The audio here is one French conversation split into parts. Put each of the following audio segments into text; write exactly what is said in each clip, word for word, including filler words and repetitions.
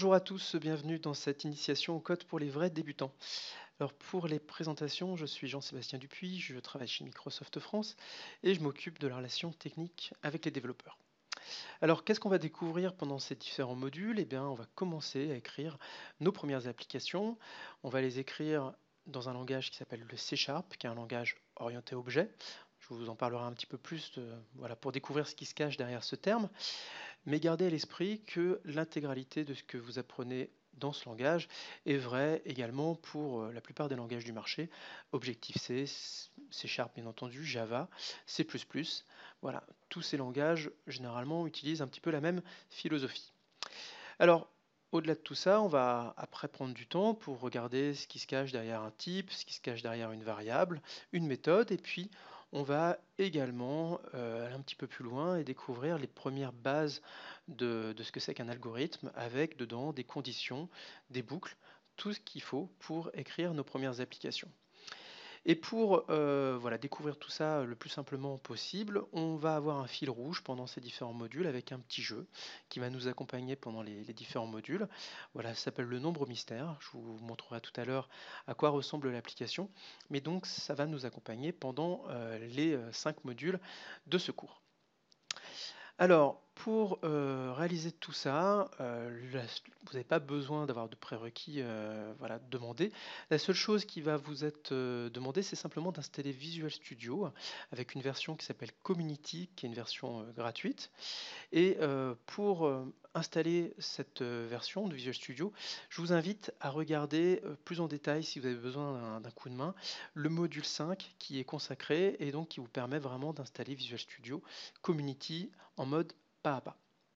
Bonjour à tous, bienvenue dans cette initiation au code pour les vrais débutants. Alors pour les présentations, je suis Jean-Sébastien Dupuis, je travaille chez Microsoft France et je m'occupe de la relation technique avec les développeurs. Alors qu'est-ce qu'on va découvrir pendant ces différents modules? Eh bien, on va commencer à écrire nos premières applications. On va les écrire dans un langage qui s'appelle le C Sharp, qui est un langage orienté objet. Je vous en parlerai un petit peu plus de, voilà, pour découvrir ce qui se cache derrière ce terme. Mais gardez à l'esprit que l'intégralité de ce que vous apprenez dans ce langage est vrai également pour euh, la plupart des langages du marché, Objective-C, C Sharp bien entendu, Java, C plus plus. Voilà, tous ces langages généralement utilisent un petit peu la même philosophie. Alors, au-delà de tout ça, on va après prendre du temps pour regarder ce qui se cache derrière un type, ce qui se cache derrière une variable, une méthode, et puis on va également euh, aller un petit peu plus loin et découvrir les premières bases de, de ce que c'est qu'un algorithme, avec dedans des conditions, des boucles, tout ce qu'il faut pour écrire nos premières applications. Et pour euh, voilà, découvrir tout ça le plus simplement possible, on va avoir un fil rouge pendant ces différents modules avec un petit jeu qui va nous accompagner pendant les, les différents modules. Voilà, ça s'appelle le nombre mystère. Je vous montrerai tout à l'heure à quoi ressemble l'application. Mais donc, ça va nous accompagner pendant euh, les euh, cinq modules de ce cours. Alors, pour euh, réaliser tout ça, euh, la- vous n'avez pas besoin d'avoir de prérequis euh, voilà, demandés. La seule chose qui va vous être euh, demandée, c'est simplement d'installer Visual Studio avec une version qui s'appelle Community, qui est une version euh, gratuite. Et euh, pour euh, installer cette euh, version de Visual Studio, je vous invite à regarder euh, plus en détail, si vous avez besoin d'un d'un coup de main, le module cinq qui est consacré et donc qui vous permet vraiment d'installer Visual Studio Community en mode pas à pas.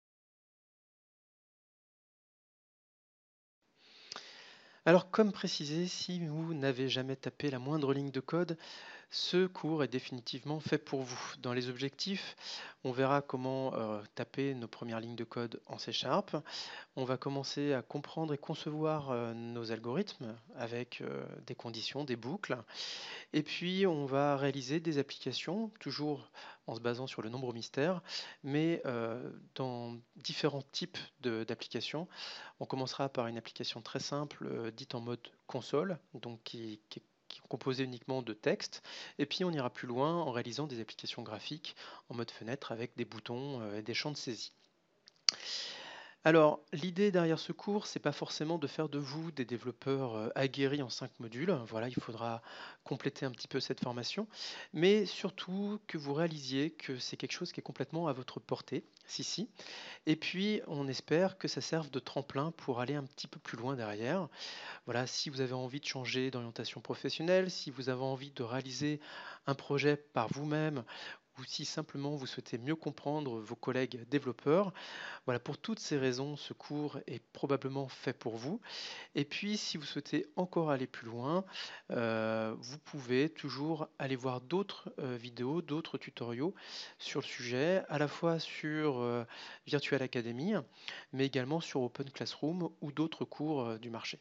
Alors comme précisé, si vous n'avez jamais tapé la moindre ligne de code, ce cours est définitivement fait pour vous. Dans les objectifs, on verra comment euh, taper nos premières lignes de code en C Sharp. On va commencer à comprendre et concevoir euh, nos algorithmes avec euh, des conditions, des boucles. Et puis, on va réaliser des applications, toujours en se basant sur le nombre mystère, mais euh, dans différents types de- d'applications. On commencera par une application très simple, euh, dite en mode console, donc qui, qui est qui est composée uniquement de texte. Et puis, on ira plus loin en réalisant des applications graphiques en mode fenêtre avec des boutons euh, et des champs de saisie. Alors, l'idée derrière ce cours, c'est pas forcément de faire de vous des développeurs euh, aguerris en cinq modules. Voilà, il faudra compléter un petit peu cette formation, mais surtout que vous réalisiez que c'est quelque chose qui est complètement à votre portée, si si. Et puis, on espère que ça serve de tremplin pour aller un petit peu plus loin derrière. Voilà, si vous avez envie de changer d'orientation professionnelle, si vous avez envie de réaliser un projet par vous-même, ou si simplement vous souhaitez mieux comprendre vos collègues développeurs, voilà, pour toutes ces raisons, ce cours est probablement fait pour vous. Et puis, si vous souhaitez encore aller plus loin, euh, vous pouvez toujours aller voir d'autres euh, vidéos, d'autres tutoriaux sur le sujet, à la fois sur euh, Virtual Academy, mais également sur Open Classroom ou d'autres cours euh, du marché.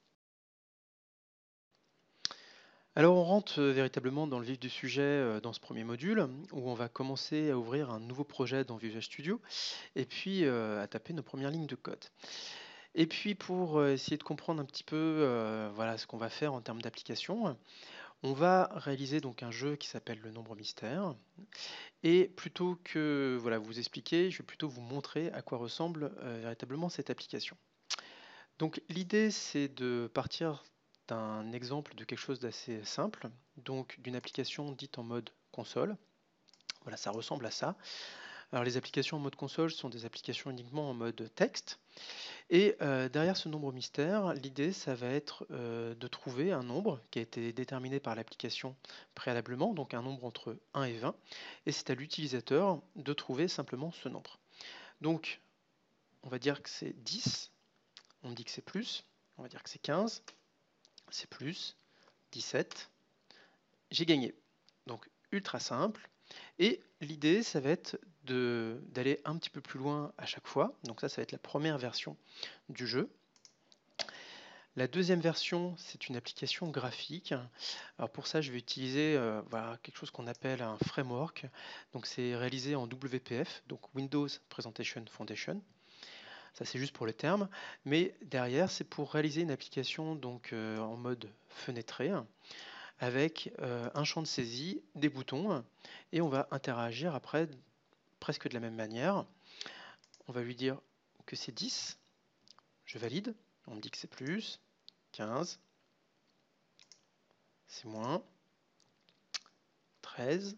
Alors on rentre euh, véritablement dans le vif du sujet euh, dans ce premier module où on va commencer à ouvrir un nouveau projet dans Visual Studio et puis euh, à taper nos premières lignes de code. Et puis pour euh, essayer de comprendre un petit peu euh, voilà, ce qu'on va faire en termes d'application, on va réaliser donc un jeu qui s'appelle le nombre mystère. Et plutôt que voilà, vous expliquer, je vais plutôt vous montrer à quoi ressemble euh, véritablement cette application. Donc l'idée c'est de partir d'un exemple de quelque chose d'assez simple, donc d'une application dite en mode console. Voilà, ça ressemble à ça. Alors les applications en mode console sont des applications uniquement en mode texte. Et euh, derrière ce nombre mystère, l'idée, ça va être euh, de trouver un nombre qui a été déterminé par l'application préalablement, donc un nombre entre un et vingt, et c'est à l'utilisateur de trouver simplement ce nombre. Donc, on va dire que c'est dix, on dit que c'est plus, on va dire que c'est quinze, c'est plus, dix-sept, j'ai gagné. Donc, ultra simple. Et l'idée, ça va être de- d'aller un petit peu plus loin à chaque fois. Donc ça, ça va être la première version du jeu. La deuxième version, c'est une application graphique. Alors pour ça, je vais utiliser euh, voilà, quelque chose qu'on appelle un framework. Donc c'est réalisé en W P F, donc Windows Presentation Foundation. Ça, c'est juste pour le terme. Mais derrière, c'est pour réaliser une application donc, euh, en mode fenêtré avec euh, un champ de saisie, des boutons, et on va interagir après presque de la même manière. On va lui dire que c'est dix, je valide, on me dit que c'est plus, quinze, c'est moins, treize,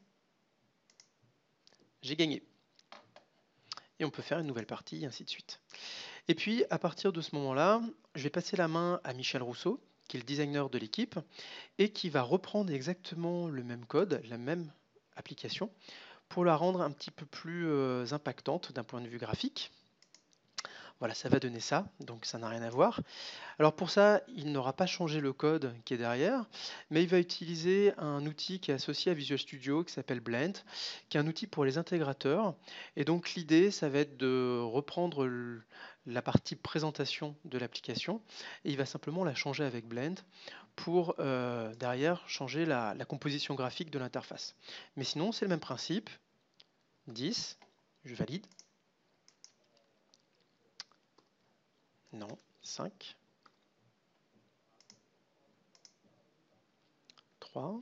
j'ai gagné. Et on peut faire une nouvelle partie, et ainsi de suite. Et puis, à partir de ce moment-là, je vais passer la main à Michel Rousseau, qui est le designer de l'équipe, et qui va reprendre exactement le même code, la même application, pour la rendre un petit peu plus euh, impactante d'un point de vue graphique. Voilà, ça va donner ça, donc ça n'a rien à voir. Alors pour ça, il n'aura pas changé le code qui est derrière, mais il va utiliser un outil qui est associé à Visual Studio qui s'appelle Blend, qui est un outil pour les intégrateurs. Et donc l'idée, ça va être de reprendre le- la partie présentation de l'application et il va simplement la changer avec Blend pour euh, derrière changer la, la composition graphique de l'interface. Mais sinon, c'est le même principe. dix, je valide. Non, cinq, trois,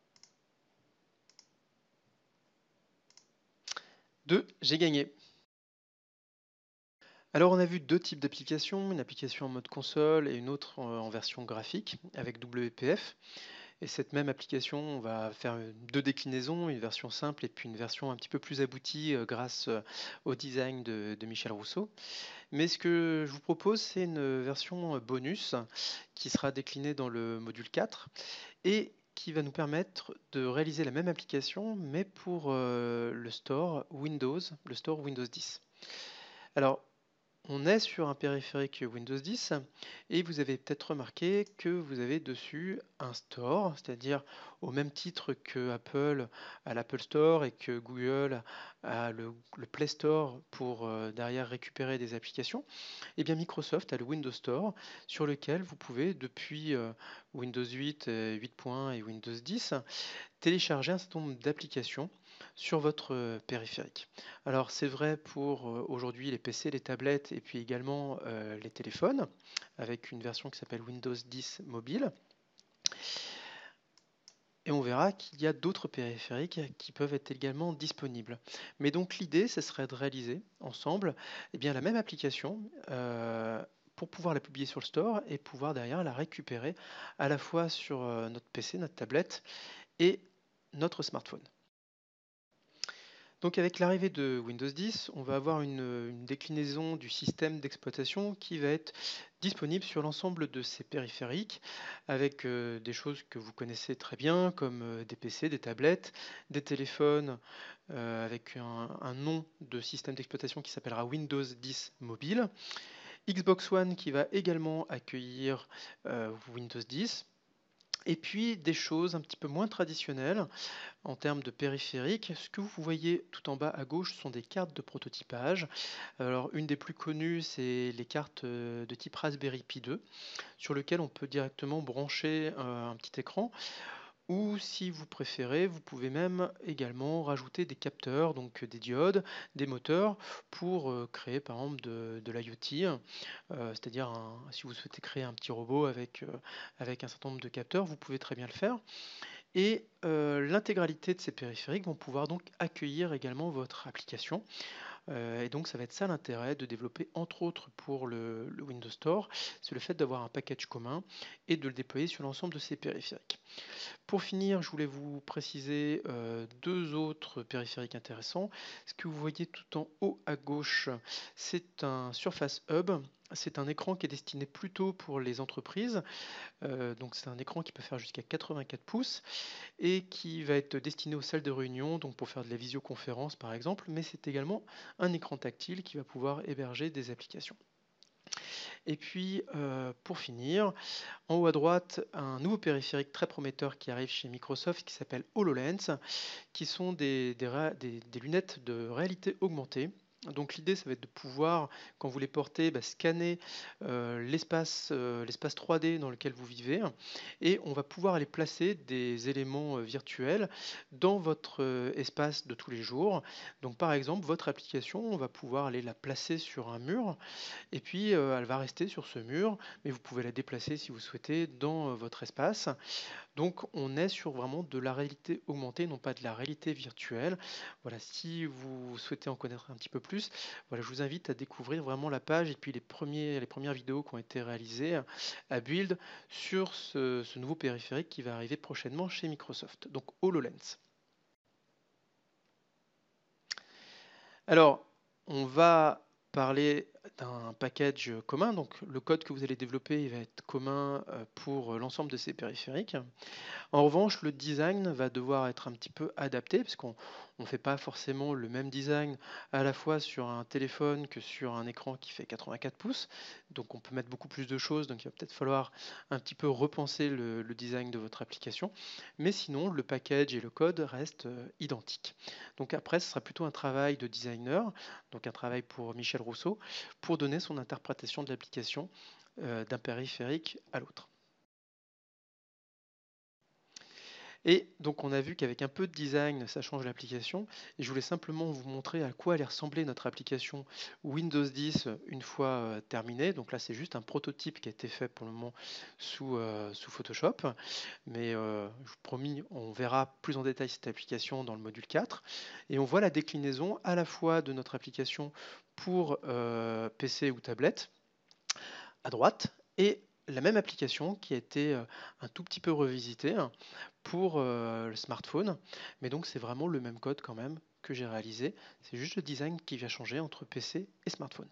deux, j'ai gagné. Alors on a vu deux types d'applications, une application en mode console et une autre en en version graphique avec W P F. Et cette même application, on va faire euh, deux déclinaisons, une version simple et puis une version un petit peu plus aboutie euh, grâce euh, au design de, de Michel Rousseau. Mais ce que je vous propose, c'est une version euh, bonus qui sera déclinée dans le module quatre et qui va nous permettre de réaliser la même application, mais pour euh, le store Windows, le store Windows dix. Alors, on est sur un périphérique Windows dix et vous avez peut-être remarqué que vous avez dessus un store, c'est-à-dire au même titre que Apple a l'Apple Store et que Google a le, le Play Store pour euh, derrière récupérer des applications. Et bien Microsoft a le Windows Store sur lequel vous pouvez depuis euh, Windows huit, euh, huit point un et Windows dix télécharger un certain nombre d'applications sur votre euh, périphérique. Alors c'est vrai pour euh, aujourd'hui les P C, les tablettes et puis également euh, les téléphones avec une version qui s'appelle Windows dix Mobile. Et on verra qu'il y a d'autres périphériques qui peuvent être également disponibles. Mais donc l'idée, ce serait de réaliser ensemble eh bien, la même application euh, pour pouvoir la publier sur le store et pouvoir derrière la récupérer à la fois sur euh, notre P C, notre tablette et notre smartphone. Donc avec l'arrivée de Windows dix, on va avoir une, une déclinaison du système d'exploitation qui va être disponible sur l'ensemble de ces périphériques avec euh, des choses que vous connaissez très bien comme euh, des P C, des tablettes, des téléphones euh, avec un, un nom de système d'exploitation qui s'appellera Windows dix Mobile, Xbox One qui va également accueillir euh, Windows dix. Et puis des choses un petit peu moins traditionnelles en termes de périphériques. Ce que vous voyez tout en bas à gauche sont des cartes de prototypage. Alors une des plus connues, c'est les cartes euh, de type Raspberry Pi deux, sur lequel on peut directement brancher euh, un petit écran. Ou si vous préférez, vous pouvez même également rajouter des capteurs, donc des diodes, des moteurs, pour euh, créer par exemple de, de l'IoT. Euh, c'est-à-dire un- si vous souhaitez créer un petit robot avec, euh, avec un certain nombre de capteurs, vous pouvez très bien le faire. Et euh, l'intégralité de ces périphériques vont pouvoir donc accueillir également votre application. Euh, et donc ça va être ça l'intérêt de développer entre autres pour le, le Windows Store, c'est le fait d'avoir un package commun et de le déployer sur l'ensemble de ces périphériques. Pour finir, je voulais vous préciser euh, deux autres périphériques intéressants. Ce que vous voyez tout en haut à gauche, c'est un Surface Hub. C'est un écran qui est destiné plutôt pour les entreprises. Euh, donc c'est un écran qui peut faire jusqu'à quatre-vingt-quatre pouces et qui va être destiné aux salles de réunion, donc pour faire de la visioconférence par exemple, mais c'est également un écran tactile qui va pouvoir héberger des applications. Et puis euh, pour finir, en haut à droite, un nouveau périphérique très prometteur qui arrive chez Microsoft qui s'appelle HoloLens, qui sont des, des, des, des lunettes de réalité augmentée Donc l'idée, ça va être de pouvoir, quand vous les portez, bah, scanner euh, l'espace euh, l'espace trois D dans lequel vous vivez, et on va pouvoir aller placer des éléments euh, virtuels dans votre euh, espace de tous les jours. Donc par exemple, votre application, on va pouvoir aller la placer sur un mur, et puis euh, elle va rester sur ce mur, mais vous pouvez la déplacer si vous souhaitez dans euh, votre espace. Donc on est sur vraiment de la réalité augmentée, non pas de la réalité virtuelle. Voilà, si vous souhaitez en connaître un petit peu plus, voilà, je vous invite à découvrir vraiment la page et puis les premiers, les premières vidéos qui ont été réalisées à Build sur ce, ce nouveau périphérique qui va arriver prochainement chez Microsoft, donc HoloLens. Alors, on va parler d'un package commun, donc le code que vous allez développer il va être commun euh, pour l'ensemble de ces périphériques. En revanche, le design va devoir être un petit peu adapté parce qu'on ne fait pas forcément le même design à la fois sur un téléphone que sur un écran qui fait quatre-vingt-quatre pouces. Donc on peut mettre beaucoup plus de choses, donc il va peut-être falloir un petit peu repenser le, le design de votre application. Mais sinon, le package et le code restent euh, identiques. Donc après, ce sera plutôt un travail de designer, donc un travail pour Michel Rousseau, pour donner son interprétation de l'application euh, d'un périphérique à l'autre. Et donc on a vu qu'avec un peu de design, ça change l'application. Et je voulais simplement vous montrer à quoi allait ressembler notre application Windows dix une fois euh, terminée. Donc là, c'est juste un prototype qui a été fait pour le moment sous, euh, sous Photoshop. Mais euh, je vous promis, on verra plus en détail cette application dans le module quatre. Et on voit la déclinaison à la fois de notre application pour euh, P C ou tablette à droite et la même application qui a été euh, un tout petit peu revisitée hein, pour euh, le smartphone. Mais donc c'est vraiment le même code quand même que j'ai réalisé. C'est juste le design qui vient changer entre P C et smartphone.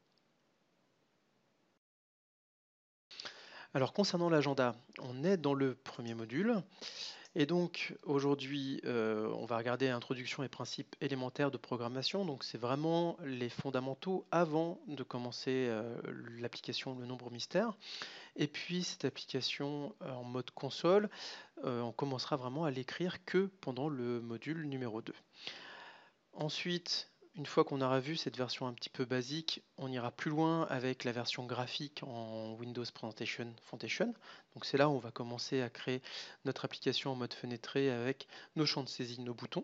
Alors concernant l'agenda, on est dans le premier module. Et donc aujourd'hui, euh, on va regarder introduction et principes élémentaires de programmation. Donc c'est vraiment les fondamentaux avant de commencer euh, l'application Le Nombre Mystère. Et puis cette application euh, en mode console, euh, on commencera vraiment à l'écrire que pendant le module numéro deux. Ensuite, une fois qu'on aura vu cette version un petit peu basique, on ira plus loin avec la version graphique en Windows Presentation Foundation. Donc c'est là où on va commencer à créer notre application en mode fenêtré avec nos champs de saisie, nos boutons.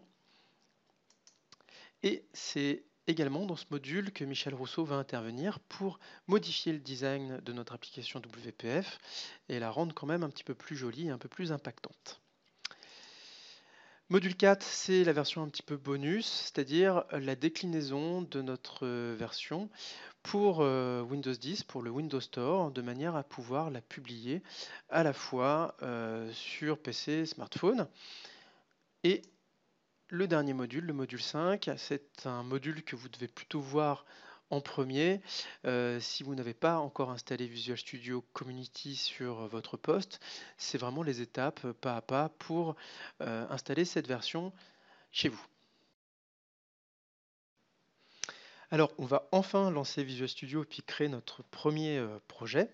Et c'est également dans ce module que Michel Rousseau va intervenir pour modifier le design de notre application W P F et la rendre quand même un petit peu plus jolie et un peu plus impactante. Module quatre, c'est la version un petit peu bonus, c'est-à-dire la déclinaison de notre version pour euh, Windows dix, pour le Windows Store, de manière à pouvoir la publier à la fois euh, sur P C, smartphone. Et le dernier module, le module cinq, c'est un module que vous devez plutôt voir en premier euh, si vous n'avez pas encore installé Visual Studio Community sur votre poste. C'est vraiment les étapes pas à pas pour euh, installer cette version chez vous. Alors, on va enfin lancer Visual Studio et puis créer notre premier euh, projet.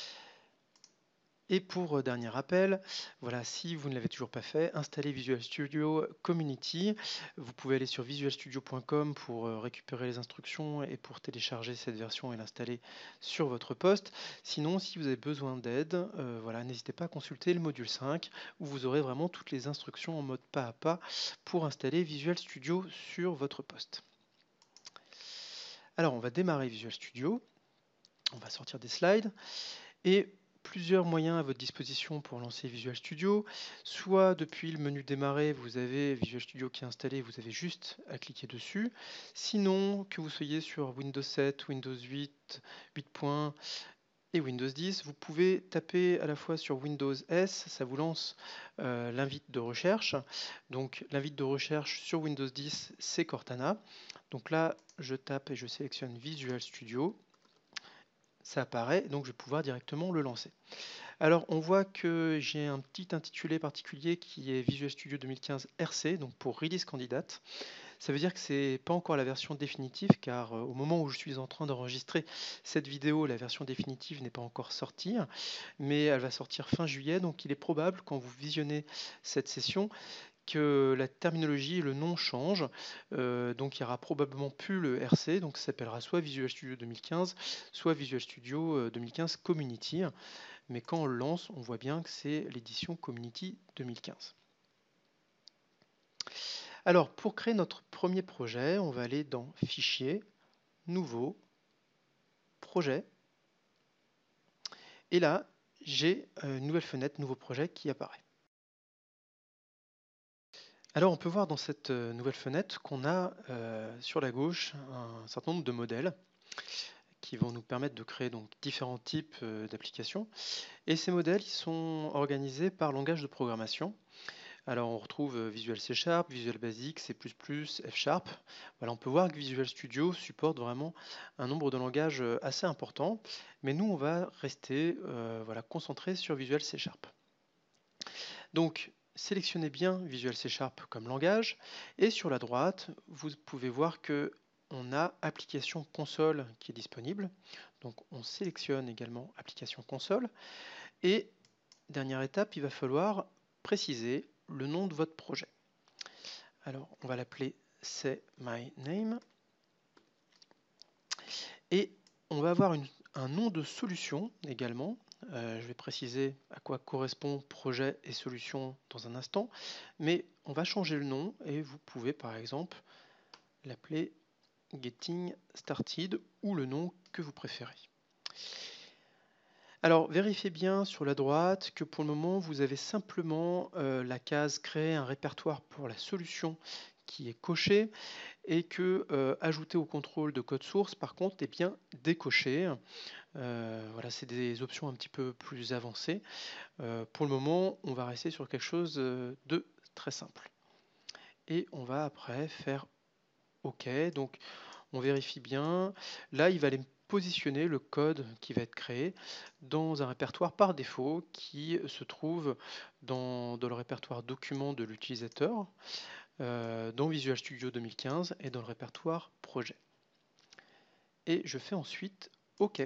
Et pour euh, dernier rappel, voilà, si vous ne l'avez toujours pas fait, installez Visual Studio Community. Vous pouvez aller sur visual studio point com pour euh, récupérer les instructions et pour télécharger cette version et l'installer sur votre poste. Sinon, si vous avez besoin d'aide, euh, voilà, n'hésitez pas à consulter le module cinq où vous aurez vraiment toutes les instructions en mode pas à pas pour installer Visual Studio sur votre poste. Alors, on va démarrer Visual Studio. On va sortir des slides et plusieurs moyens à votre disposition pour lancer Visual Studio. Soit depuis le menu démarrer, vous avez Visual Studio qui est installé, vous avez juste à cliquer dessus. Sinon, que vous soyez sur Windows sept, Windows huit, huit point et Windows dix, vous pouvez taper à la fois sur Windows S, ça vous lance euh, l'invite de recherche. Donc l'invite de recherche sur Windows dix, c'est Cortana. Donc là, je tape et je sélectionne Visual Studio. Ça apparaît, donc je vais pouvoir directement le lancer. Alors on voit que j'ai un petit intitulé particulier qui est Visual Studio deux mille quinze R C, donc pour Release Candidate. Ça veut dire que c'est pas encore la version définitive, car euh, au moment où je suis en train d'enregistrer cette vidéo, la version définitive n'est pas encore sortie, mais elle va sortir fin juillet, donc il est probable quand vous visionnez cette session que la terminologie et le nom changent. Euh, donc il n'y aura probablement plus le R C, donc ça s'appellera soit Visual Studio deux mille quinze, soit Visual Studio euh, deux mille quinze Community. Mais quand on le lance, on voit bien que c'est l'édition Community deux mille quinze. Alors pour créer notre premier projet, on va aller dans Fichier, Nouveau, Projet. Et là, j'ai une nouvelle fenêtre, nouveau projet qui apparaît. Alors on peut voir dans cette nouvelle fenêtre qu'on a euh, sur la gauche un certain nombre de modèles qui vont nous permettre de créer donc différents types euh, d'applications. Et ces modèles ils sont organisés par langage de programmation. Alors on retrouve Visual C Sharp, Visual Basic, C plus plus, F Sharp. Voilà, on peut voir que Visual Studio supporte vraiment un nombre de langages assez important, mais nous on va rester euh, voilà, concentré sur Visual C Sharp. Donc sélectionnez bien Visual C Sharp comme langage, et sur la droite, vous pouvez voir que on a application console qui est disponible. Donc on sélectionne également application console, et dernière étape, il va falloir préciser le nom de votre projet. Alors, on va l'appeler C'est My Name. Et on va avoir une, un nom de solution également. Euh, je vais préciser à quoi correspond projet et solution dans un instant. Mais on va changer le nom et vous pouvez par exemple l'appeler Getting Started ou le nom que vous préférez. Alors, vérifiez bien sur la droite que pour le moment, vous avez simplement euh, la case créer un répertoire pour la solution qui est cochée, et que euh, ajouter au contrôle de code source, par contre, est bien décoché. Euh, voilà, c'est des options un petit peu plus avancées. Euh, pour le moment, on va rester sur quelque chose de très simple. Et on va après faire OK. Donc, on vérifie bien. Là, il va aller positionner le code qui va être créé dans un répertoire par défaut qui se trouve dans, dans le répertoire document de l'utilisateur, euh, dans Visual Studio deux mille quinze et dans le répertoire projet. Et je fais ensuite OK.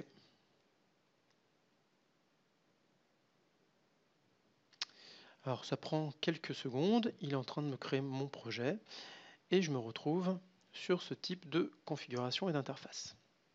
Alors ça prend quelques secondes, il est en train de me créer mon projet et je me retrouve sur ce type de configuration et d'interface.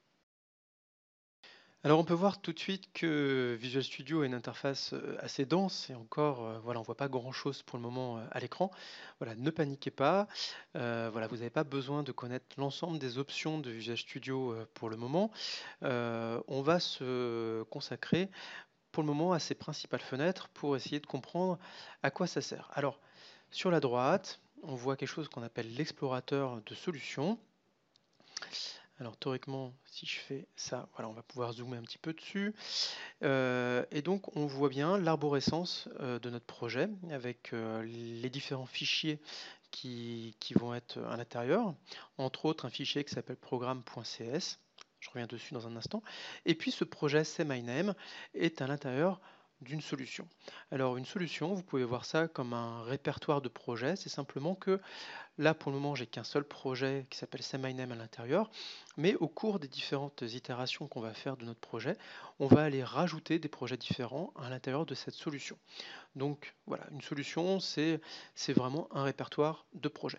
Alors on peut voir tout de suite que Visual Studio a une interface assez dense et encore, euh, voilà, on ne voit pas grand-chose pour le moment euh, à l'écran. Voilà, ne paniquez pas, euh, voilà, vous n'avez pas besoin de connaître l'ensemble des options de Visual Studio euh, pour le moment. Euh, on va se consacrer pour le moment à ces principales fenêtres pour essayer de comprendre à quoi ça sert. Alors sur la droite, on voit quelque chose qu'on appelle l'explorateur de solutions. Alors théoriquement, si je fais ça, voilà, on va pouvoir zoomer un petit peu dessus. Euh, et donc on voit bien l'arborescence euh, de notre projet avec euh, les différents fichiers qui, qui vont être à l'intérieur. Entre autres un fichier qui s'appelle programme.cs. Je reviens dessus dans un instant. Et puis ce projet C'est My Name est à l'intérieur d'une solution. Alors une solution, vous pouvez voir ça comme un répertoire de projets. C'est simplement que là, pour le moment, j'ai qu'un seul projet qui s'appelle C'est My Name à l'intérieur, mais au cours des différentes itérations qu'on va faire de notre projet, on va aller rajouter des projets différents à l'intérieur de cette solution. Donc voilà, une solution, c'est c'est vraiment un répertoire de projets.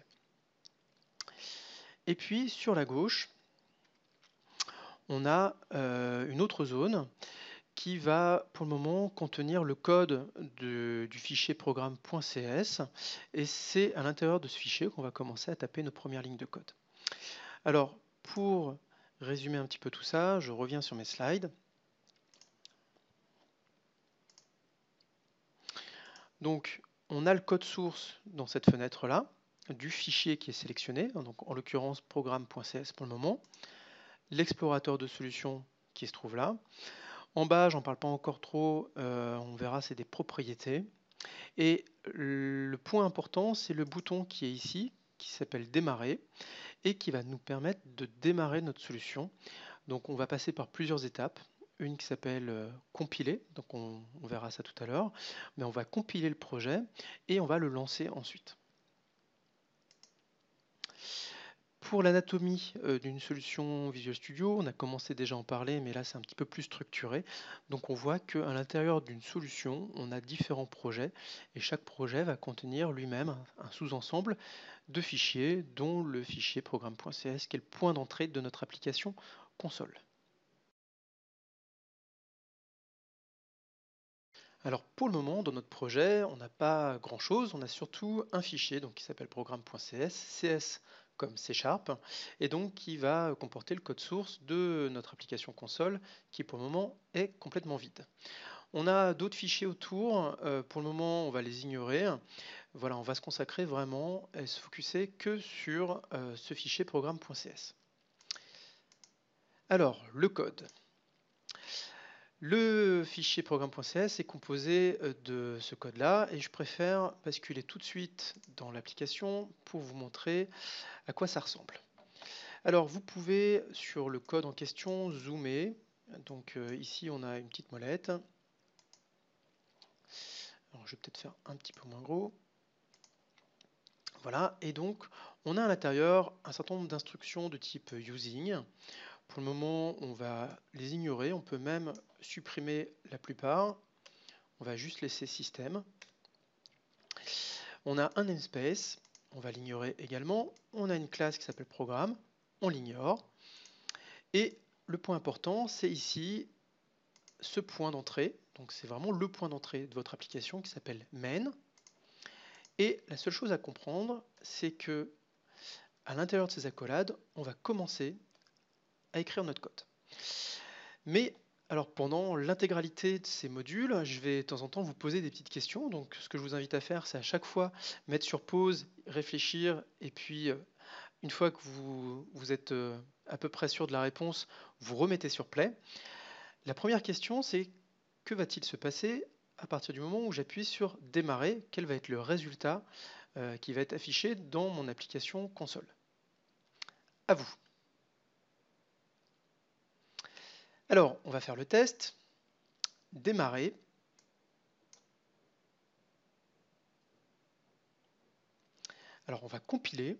Et puis sur la gauche, on a euh, une autre zone qui va pour le moment contenir le code de, du fichier programme.cs, et c'est à l'intérieur de ce fichier qu'on va commencer à taper nos premières lignes de code. Alors pour résumer un petit peu tout ça, je reviens sur mes slides. Donc on a le code source dans cette fenêtre là du fichier qui est sélectionné, donc en l'occurrence programme.cs pour le moment, l'explorateur de solutions qui se trouve là. En bas, j'en parle pas encore trop, euh, on verra, c'est des propriétés. Et le point important, c'est le bouton qui est ici, qui s'appelle démarrer, et qui va nous permettre de démarrer notre solution. Donc on va passer par plusieurs étapes. Une qui s'appelle euh, compiler, donc on, on verra ça tout à l'heure, mais on va compiler le projet et on va le lancer ensuite. pour l'anatomie euh, d'une solution Visual Studio, on a commencé déjà à en parler, mais là c'est un petit peu plus structuré. Donc on voit qu'à l'intérieur d'une solution, on a différents projets, et chaque projet va contenir lui-même un, un sous-ensemble de fichiers, dont le fichier programme.cs, qui est le point d'entrée de notre application console. Alors pour le moment, dans notre projet, on n'a pas grand-chose, on a surtout un fichier donc, qui s'appelle programme.cs, C S comme C Sharp, et donc qui va comporter le code source de notre application console, qui pour le moment est complètement vide. On a d'autres fichiers autour, euh, pour le moment on va les ignorer. Voilà, on va se consacrer vraiment et se focuser que sur euh, ce fichier programme.cs. Alors, le code. Le fichier programme.cs est composé euh, de ce code-là et je préfère basculer tout de suite dans l'application pour vous montrer à quoi ça ressemble. Alors vous pouvez sur le code en question zoomer. Donc euh, ici on a une petite molette. Alors je vais peut-être faire un petit peu moins gros. Voilà, et donc on a à l'intérieur un certain nombre d'instructions de type using. Pour le moment, on va les ignorer. On peut même supprimer la plupart. On va juste laisser système. On a un namespace. On va l'ignorer également. On a une classe qui s'appelle programme. On l'ignore. Et le point important, c'est ici ce point d'entrée. Donc c'est vraiment le point d'entrée de votre application qui s'appelle main. Et la seule chose à comprendre, c'est que à l'intérieur de ces accolades, on va commencer à écrire notre code. Mais alors pendant l'intégralité de ces modules, je vais de temps en temps vous poser des petites questions. Donc ce que je vous invite à faire, c'est à chaque fois mettre sur pause, réfléchir, et puis euh, une fois que vous, vous êtes euh, à peu près sûr de la réponse, vous remettez sur play. La première question, c'est que va-t-il se passer à partir du moment où j'appuie sur démarrer? Quel va être le résultat euh, qui va être affiché dans mon application console? À vous. Alors, on va faire le test. Démarrer. Alors, on va compiler.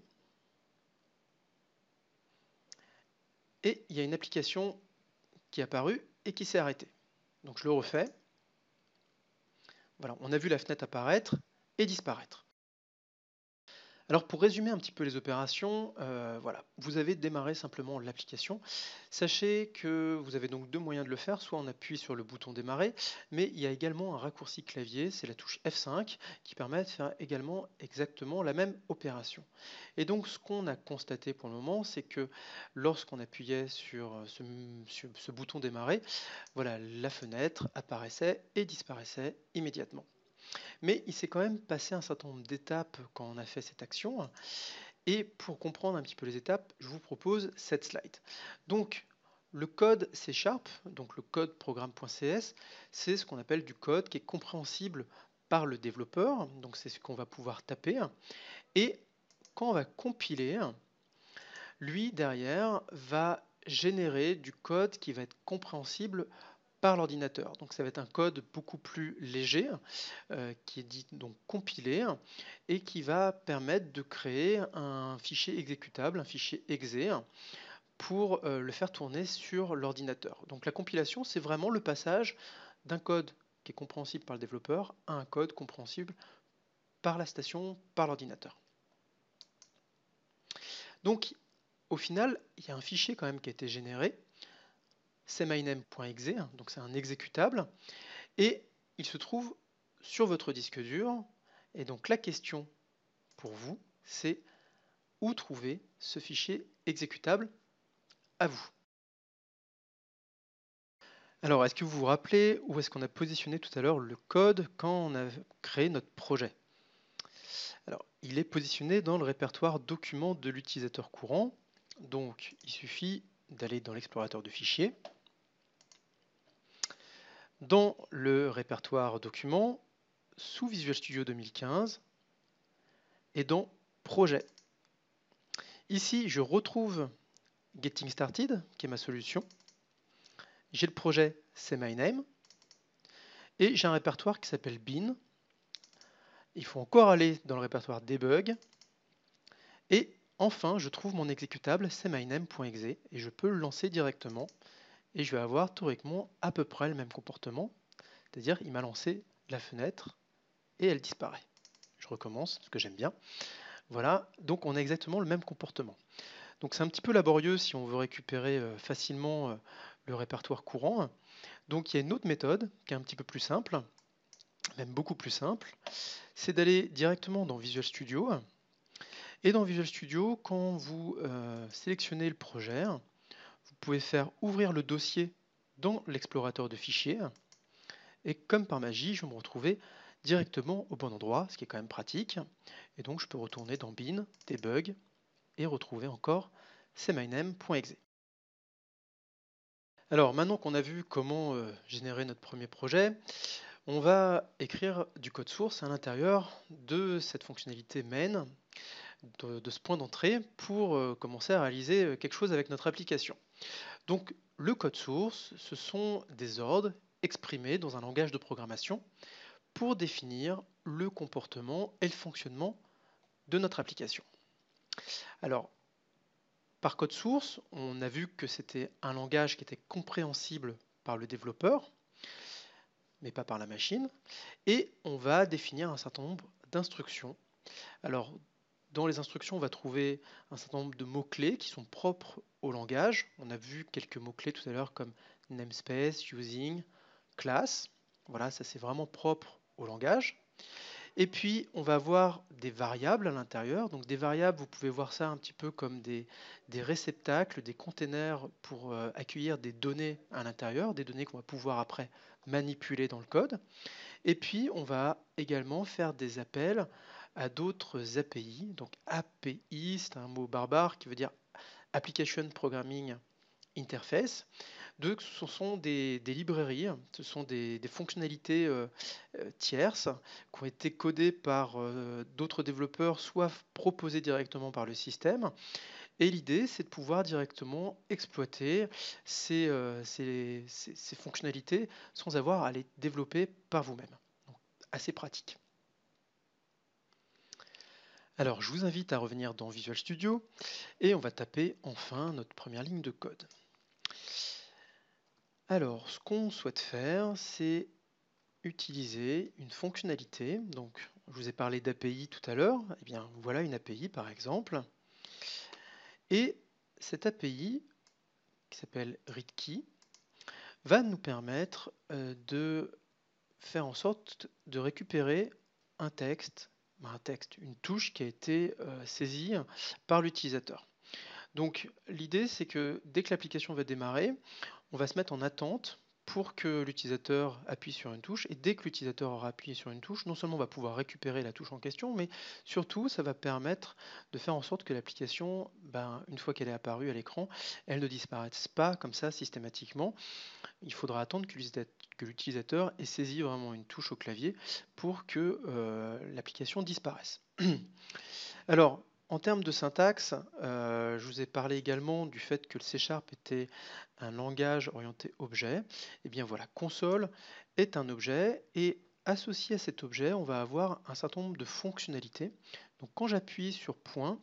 Et il y a une application qui est apparue et qui s'est arrêtée. Donc, je le refais. Voilà, on a vu la fenêtre apparaître et disparaître. Alors pour résumer un petit peu les opérations, euh, voilà, vous avez démarré simplement l'application. Sachez que vous avez donc deux moyens de le faire, soit on appuie sur le bouton démarrer, mais il y a également un raccourci clavier, c'est la touche F cinq, qui permet de faire également exactement la même opération. Et donc ce qu'on a constaté pour le moment, c'est que lorsqu'on appuyait sur ce, sur ce bouton démarrer, voilà, la fenêtre apparaissait et disparaissait immédiatement. Mais il s'est quand même passé un certain nombre d'étapes quand on a fait cette action. Et pour comprendre un petit peu les étapes, je vous propose cette slide. Donc, le code C Sharp, donc le code programme.cs, c'est ce qu'on appelle du code qui est compréhensible par le développeur. Donc, c'est ce qu'on va pouvoir taper. Et quand on va compiler, lui, derrière, va générer du code qui va être compréhensible par l'ordinateur. Donc ça va être un code beaucoup plus léger, euh, qui est dit donc compilé, et qui va permettre de créer un fichier exécutable, un fichier exe, pour euh, le faire tourner sur l'ordinateur. Donc la compilation, c'est vraiment le passage d'un code qui est compréhensible par le développeur à un code compréhensible par la station, par l'ordinateur. Donc au final, il y a un fichier quand même qui a été généré, cmyname.exe, donc c'est un exécutable, et il se trouve sur votre disque dur. Et donc la question pour vous, c'est où trouver ce fichier exécutable? À vous. Alors, est-ce que vous vous rappelez où est-ce qu'on a positionné tout à l'heure le code quand on a créé notre projet? Alors, il est positionné dans le répertoire documents de l'utilisateur courant. Donc, il suffit d'aller dans l'explorateur de fichiers. Dans le répertoire documents, sous Visual Studio deux mille quinze, et dans Projet. Ici, je retrouve Getting Started, qui est ma solution. J'ai le projet cmyname. Et j'ai un répertoire qui s'appelle bin. Il faut encore aller dans le répertoire debug. Et enfin, je trouve mon exécutable cmyname.exe et je peux le lancer directement et je vais avoir théoriquement à peu près le même comportement, c'est-à-dire il m'a lancé la fenêtre et elle disparaît. Je recommence, ce que j'aime bien. Voilà, donc on a exactement le même comportement. Donc c'est un petit peu laborieux si on veut récupérer euh, facilement euh, le répertoire courant. Donc il y a une autre méthode qui est un petit peu plus simple, même beaucoup plus simple, c'est d'aller directement dans Visual Studio. Et dans Visual Studio, quand vous euh, sélectionnez le projet, vous pouvez faire ouvrir le dossier dans l'explorateur de fichiers. Et comme par magie, je vais me retrouver directement au bon endroit, ce qui est quand même pratique. Et donc je peux retourner dans bin, debug, et retrouver encore cmyname.exe. Alors maintenant qu'on a vu comment euh, générer notre premier projet, on va écrire du code source à l'intérieur de cette fonctionnalité main, de, de ce point d'entrée, pour euh, commencer à réaliser euh, quelque chose avec notre application. Donc le code source, ce sont des ordres exprimés dans un langage de programmation pour définir le comportement et le fonctionnement de notre application. Alors, par code source, on a vu que c'était un langage qui était compréhensible par le développeur, mais pas par la machine, et on va définir un certain nombre d'instructions. Alors, dans les instructions, on va trouver un certain nombre de mots-clés qui sont propres au langage. On a vu quelques mots-clés tout à l'heure comme namespace, using, class. Voilà, ça c'est vraiment propre au langage. Et puis, on va avoir des variables à l'intérieur. Donc, des variables, vous pouvez voir ça un petit peu comme des, des réceptacles, des containers pour euh, accueillir des données à l'intérieur, des données qu'on va pouvoir après manipuler dans le code. Et puis, on va également faire des appels à d'autres A P I. Donc, A P I, c'est un mot barbare qui veut dire Application Programming Interface. Deux, ce sont des, des librairies, ce sont des, des fonctionnalités euh, euh, tierces qui ont été codées par euh, d'autres développeurs, soit proposées directement par le système. Et l'idée, c'est de pouvoir directement exploiter ces, euh, ces, ces, ces fonctionnalités sans avoir à les développer par vous-même. Donc, assez pratique. Alors, je vous invite à revenir dans Visual Studio et on va taper enfin notre première ligne de code. Alors, ce qu'on souhaite faire, c'est utiliser une fonctionnalité. Donc, je vous ai parlé d'A P I tout à l'heure. Eh bien, voilà une A P I par exemple. Et cette A P I, qui s'appelle readKey, va nous permettre euh, de faire en sorte de récupérer un texte, un texte, une touche qui a été euh, saisie par l'utilisateur. Donc, l'idée, c'est que dès que l'application va démarrer, on va se mettre en attente pour que l'utilisateur appuie sur une touche. Et dès que l'utilisateur aura appuyé sur une touche, non seulement on va pouvoir récupérer la touche en question, mais surtout, ça va permettre de faire en sorte que l'application, ben, une fois qu'elle est apparue à l'écran, elle ne disparaisse pas comme ça systématiquement. Il faudra attendre que l'utilisateur ait saisi vraiment une touche au clavier pour que euh, l'application disparaisse. Alors, en termes de syntaxe, euh, je vous ai parlé également du fait que le C Sharp était un langage orienté objet. Et bien voilà, console est un objet et associé à cet objet, on va avoir un certain nombre de fonctionnalités. Donc quand j'appuie sur point,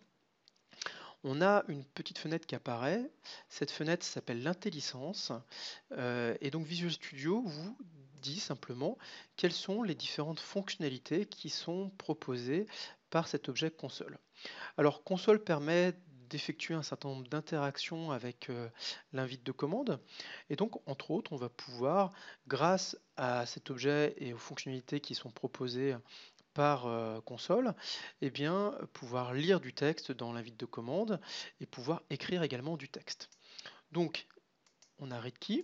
on a une petite fenêtre qui apparaît. Cette fenêtre s'appelle l'intelligence. Euh, et donc Visual Studio vous dit simplement quelles sont les différentes fonctionnalités qui sont proposées par cet objet console. Alors, console permet d'effectuer un certain nombre d'interactions avec euh, l'invite de commande. Et donc, entre autres, on va pouvoir, grâce à cet objet et aux fonctionnalités qui sont proposées par euh, console, eh bien, pouvoir lire du texte dans l'invite de commande et pouvoir écrire également du texte. Donc, on a readKey.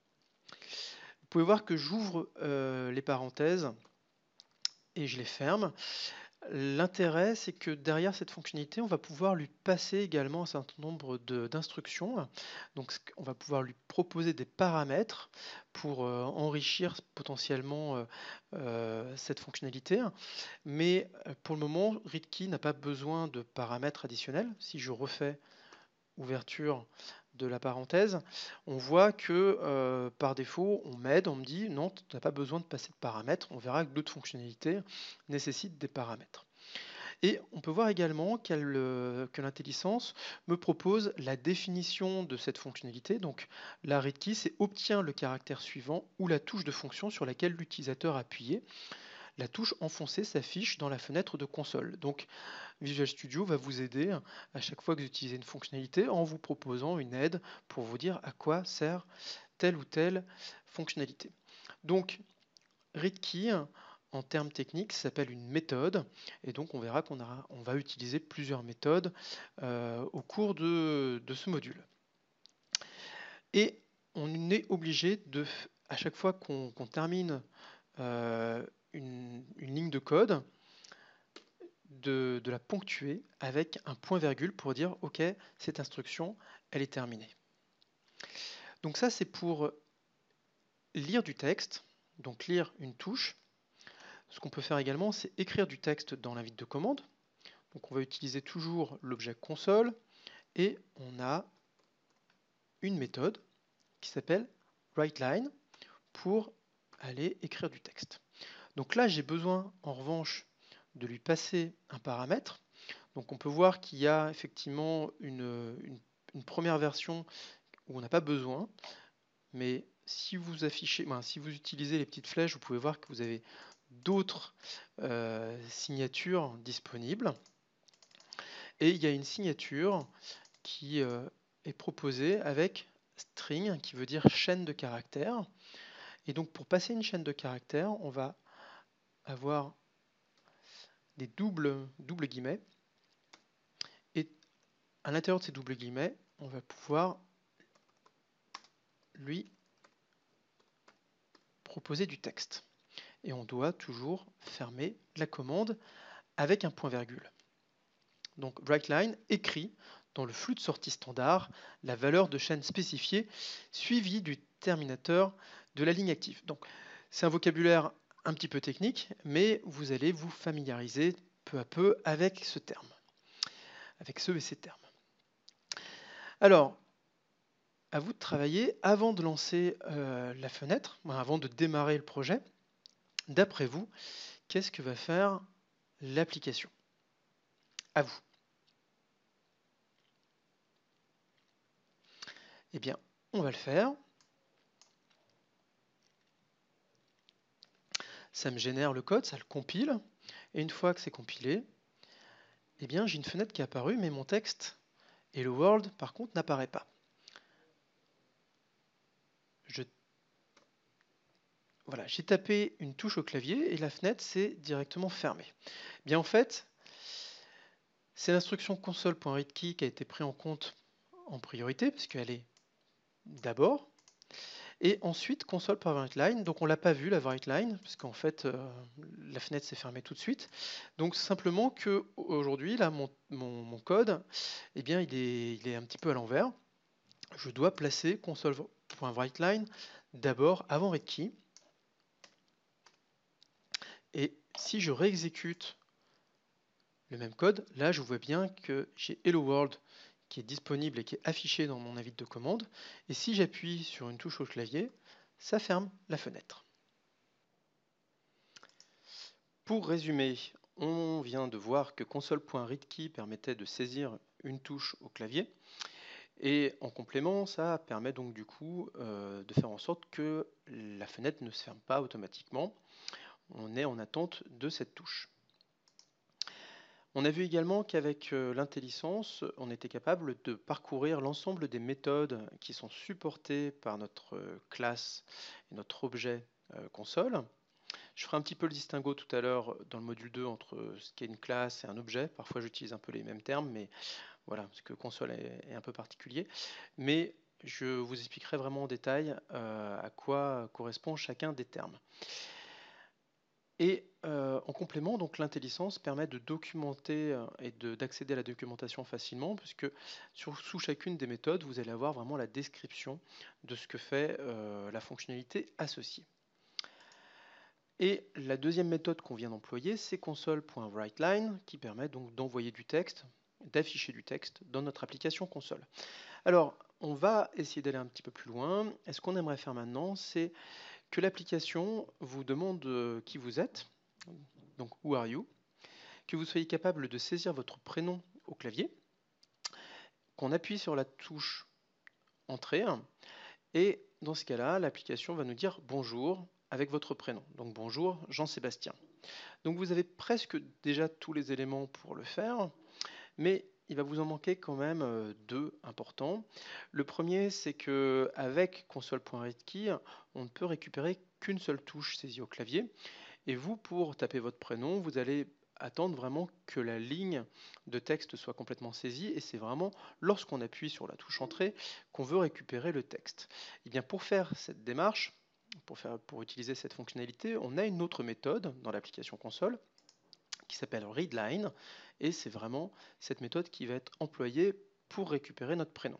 Vous pouvez voir que j'ouvre euh, les parenthèses et je les ferme. L'intérêt, c'est que derrière cette fonctionnalité, on va pouvoir lui passer également un certain nombre d'instructions. Donc, on va pouvoir lui proposer des paramètres pour euh, enrichir potentiellement euh, euh, cette fonctionnalité. Mais euh, pour le moment, readKey n'a pas besoin de paramètres additionnels. Si je refais ouverture de la parenthèse, on voit que euh, par défaut, on m'aide, on me dit non, tu n'as pas besoin de passer de paramètres. On verra que d'autres fonctionnalités nécessitent des paramètres. Et on peut voir également qu'elle, euh, que l'IntelliSense me propose la définition de cette fonctionnalité. Donc la read key, c'est obtient le caractère suivant ou la touche de fonction sur laquelle l'utilisateur a appuyé. La touche enfoncée s'affiche dans la fenêtre de console. Donc Visual Studio va vous aider à chaque fois que vous utilisez une fonctionnalité en vous proposant une aide pour vous dire à quoi sert telle ou telle fonctionnalité. Donc read key, en termes techniques, ça s'appelle une méthode, et donc on verra qu'on on va utiliser plusieurs méthodes euh, au cours de, de ce module. Et on est obligé de, à chaque fois qu'on qu'on termine euh, une, une ligne de code, de, de la ponctuer avec un point-virgule pour dire « Ok, cette instruction, elle est terminée ». Donc ça, c'est pour lire du texte, donc lire une touche. Ce qu'on peut faire également, c'est écrire du texte dans l'invite de commande. Donc on va utiliser toujours l'objet console et on a une méthode qui s'appelle WriteLine pour aller écrire du texte. Donc là, j'ai besoin en revanche de lui passer un paramètre. Donc on peut voir qu'il y a effectivement une, une, une première version où on n'a pas besoin, mais si vous affichez, ben, si vous utilisez les petites flèches, vous pouvez voir que vous avez d'autres euh, signatures disponibles. Et il y a une signature qui euh, est proposée avec string, qui veut dire chaîne de caractères. Et donc pour passer une chaîne de caractères, on va avoir des doubles, doubles guillemets. Et à l'intérieur de ces doubles guillemets, on va pouvoir lui proposer du texte. Et on doit toujours fermer la commande avec un point-virgule. Donc WriteLine écrit dans le flux de sortie standard la valeur de chaîne spécifiée suivie du terminateur de la ligne active. Donc c'est un vocabulaire un petit peu technique, mais vous allez vous familiariser peu à peu avec ce terme, avec ce et ces termes. Alors, à vous de travailler avant de lancer euh, la fenêtre, avant de démarrer le projet. D'après vous, qu'est-ce que va faire l'application? À vous. Eh bien, on va le faire. Ça me génère le code, ça le compile. Et une fois que c'est compilé, eh bien, j'ai une fenêtre qui est apparue, mais mon texte Hello World, par contre, n'apparaît pas. Je... Voilà, j'ai tapé une touche au clavier et la fenêtre s'est directement fermée. Eh bien, en fait, c'est l'instruction console.readKey qui a été prise en compte en priorité, parce qu'elle est d'abord. Et ensuite, console par WriteLine. Donc, on ne l'a pas vu, la WriteLine, parce qu'en fait, euh, la fenêtre s'est fermée tout de suite. Donc, simplement qu'aujourd'hui, là, mon, mon, mon code, eh bien, il est, il est un petit peu à l'envers. Je dois placer console.WriteLine d'abord avant readKey. Et si je réexécute le même code, là, je vois bien que j'ai Hello World qui est disponible et qui est affiché dans mon invite de commande. Et si j'appuie sur une touche au clavier, ça ferme la fenêtre. Pour résumer, on vient de voir que console.readKey permettait de saisir une touche au clavier. Et en complément, ça permet donc du coup euh, de faire en sorte que la fenêtre ne se ferme pas automatiquement. On est en attente de cette touche. On a vu également qu'avec euh, l'IntelliSense, on était capable de parcourir l'ensemble des méthodes qui sont supportées par notre euh, classe et notre objet euh, console. Je ferai un petit peu le distinguo tout à l'heure dans le module deux entre ce qu'est une classe et un objet. Parfois j'utilise un peu les mêmes termes, mais voilà, parce que console est, est un peu particulier. Mais je vous expliquerai vraiment en détail euh, à quoi correspond chacun des termes. Et euh, en complément, donc l'IntelliSense permet de documenter euh, et d'accéder à la documentation facilement, puisque sur, sous chacune des méthodes, vous allez avoir vraiment la description de ce que fait euh, la fonctionnalité associée. Et la deuxième méthode qu'on vient d'employer, c'est console.WriteLine, qui permet donc d'envoyer du texte, d'afficher du texte dans notre application console. Alors, on va essayer d'aller un petit peu plus loin. Et ce qu'on aimerait faire maintenant, c'est que l'application vous demande qui vous êtes, donc who are you, que vous soyez capable de saisir votre prénom au clavier, qu'on appuie sur la touche Entrée, et dans ce cas-là, l'application va nous dire bonjour avec votre prénom. Donc bonjour Jean-Sébastien. Donc vous avez presque déjà tous les éléments pour le faire, mais il va vous en manquer quand même euh, deux importants. Le premier, c'est que avec console.readKey, on ne peut récupérer qu'une seule touche saisie au clavier. Et vous, pour taper votre prénom, vous allez attendre vraiment que la ligne de texte soit complètement saisie. Et c'est vraiment lorsqu'on appuie sur la touche Entrée qu'on veut récupérer le texte. Et bien pour faire cette démarche, pour, faire, pour utiliser cette fonctionnalité, on a une autre méthode dans l'application console qui s'appelle readline, et c'est vraiment cette méthode qui va être employée pour récupérer notre prénom.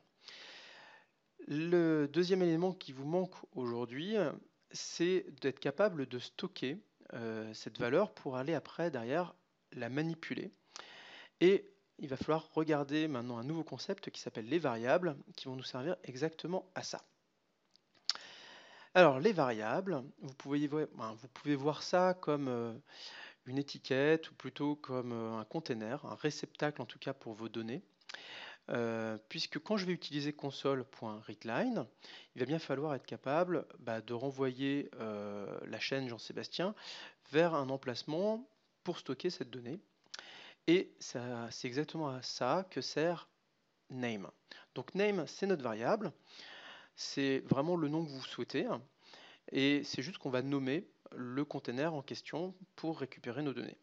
Le deuxième élément qui vous manque aujourd'hui, c'est d'être capable de stocker euh, cette valeur pour aller après derrière la manipuler. Et il va falloir regarder maintenant un nouveau concept qui s'appelle les variables, qui vont nous servir exactement à ça. Alors les variables, vous pouvez, vous pouvez voir ça comme euh, une étiquette ou plutôt comme un container, un réceptacle en tout cas pour vos données, euh, puisque quand je vais utiliser console.readline, il va bien falloir être capable bah, de renvoyer euh, la chaîne Jean-Sébastien vers un emplacement pour stocker cette donnée. Et c'est exactement à ça que sert name. Donc name, c'est notre variable, c'est vraiment le nom que vous souhaitez, et c'est juste qu'on va nommer le container en question pour récupérer nos données.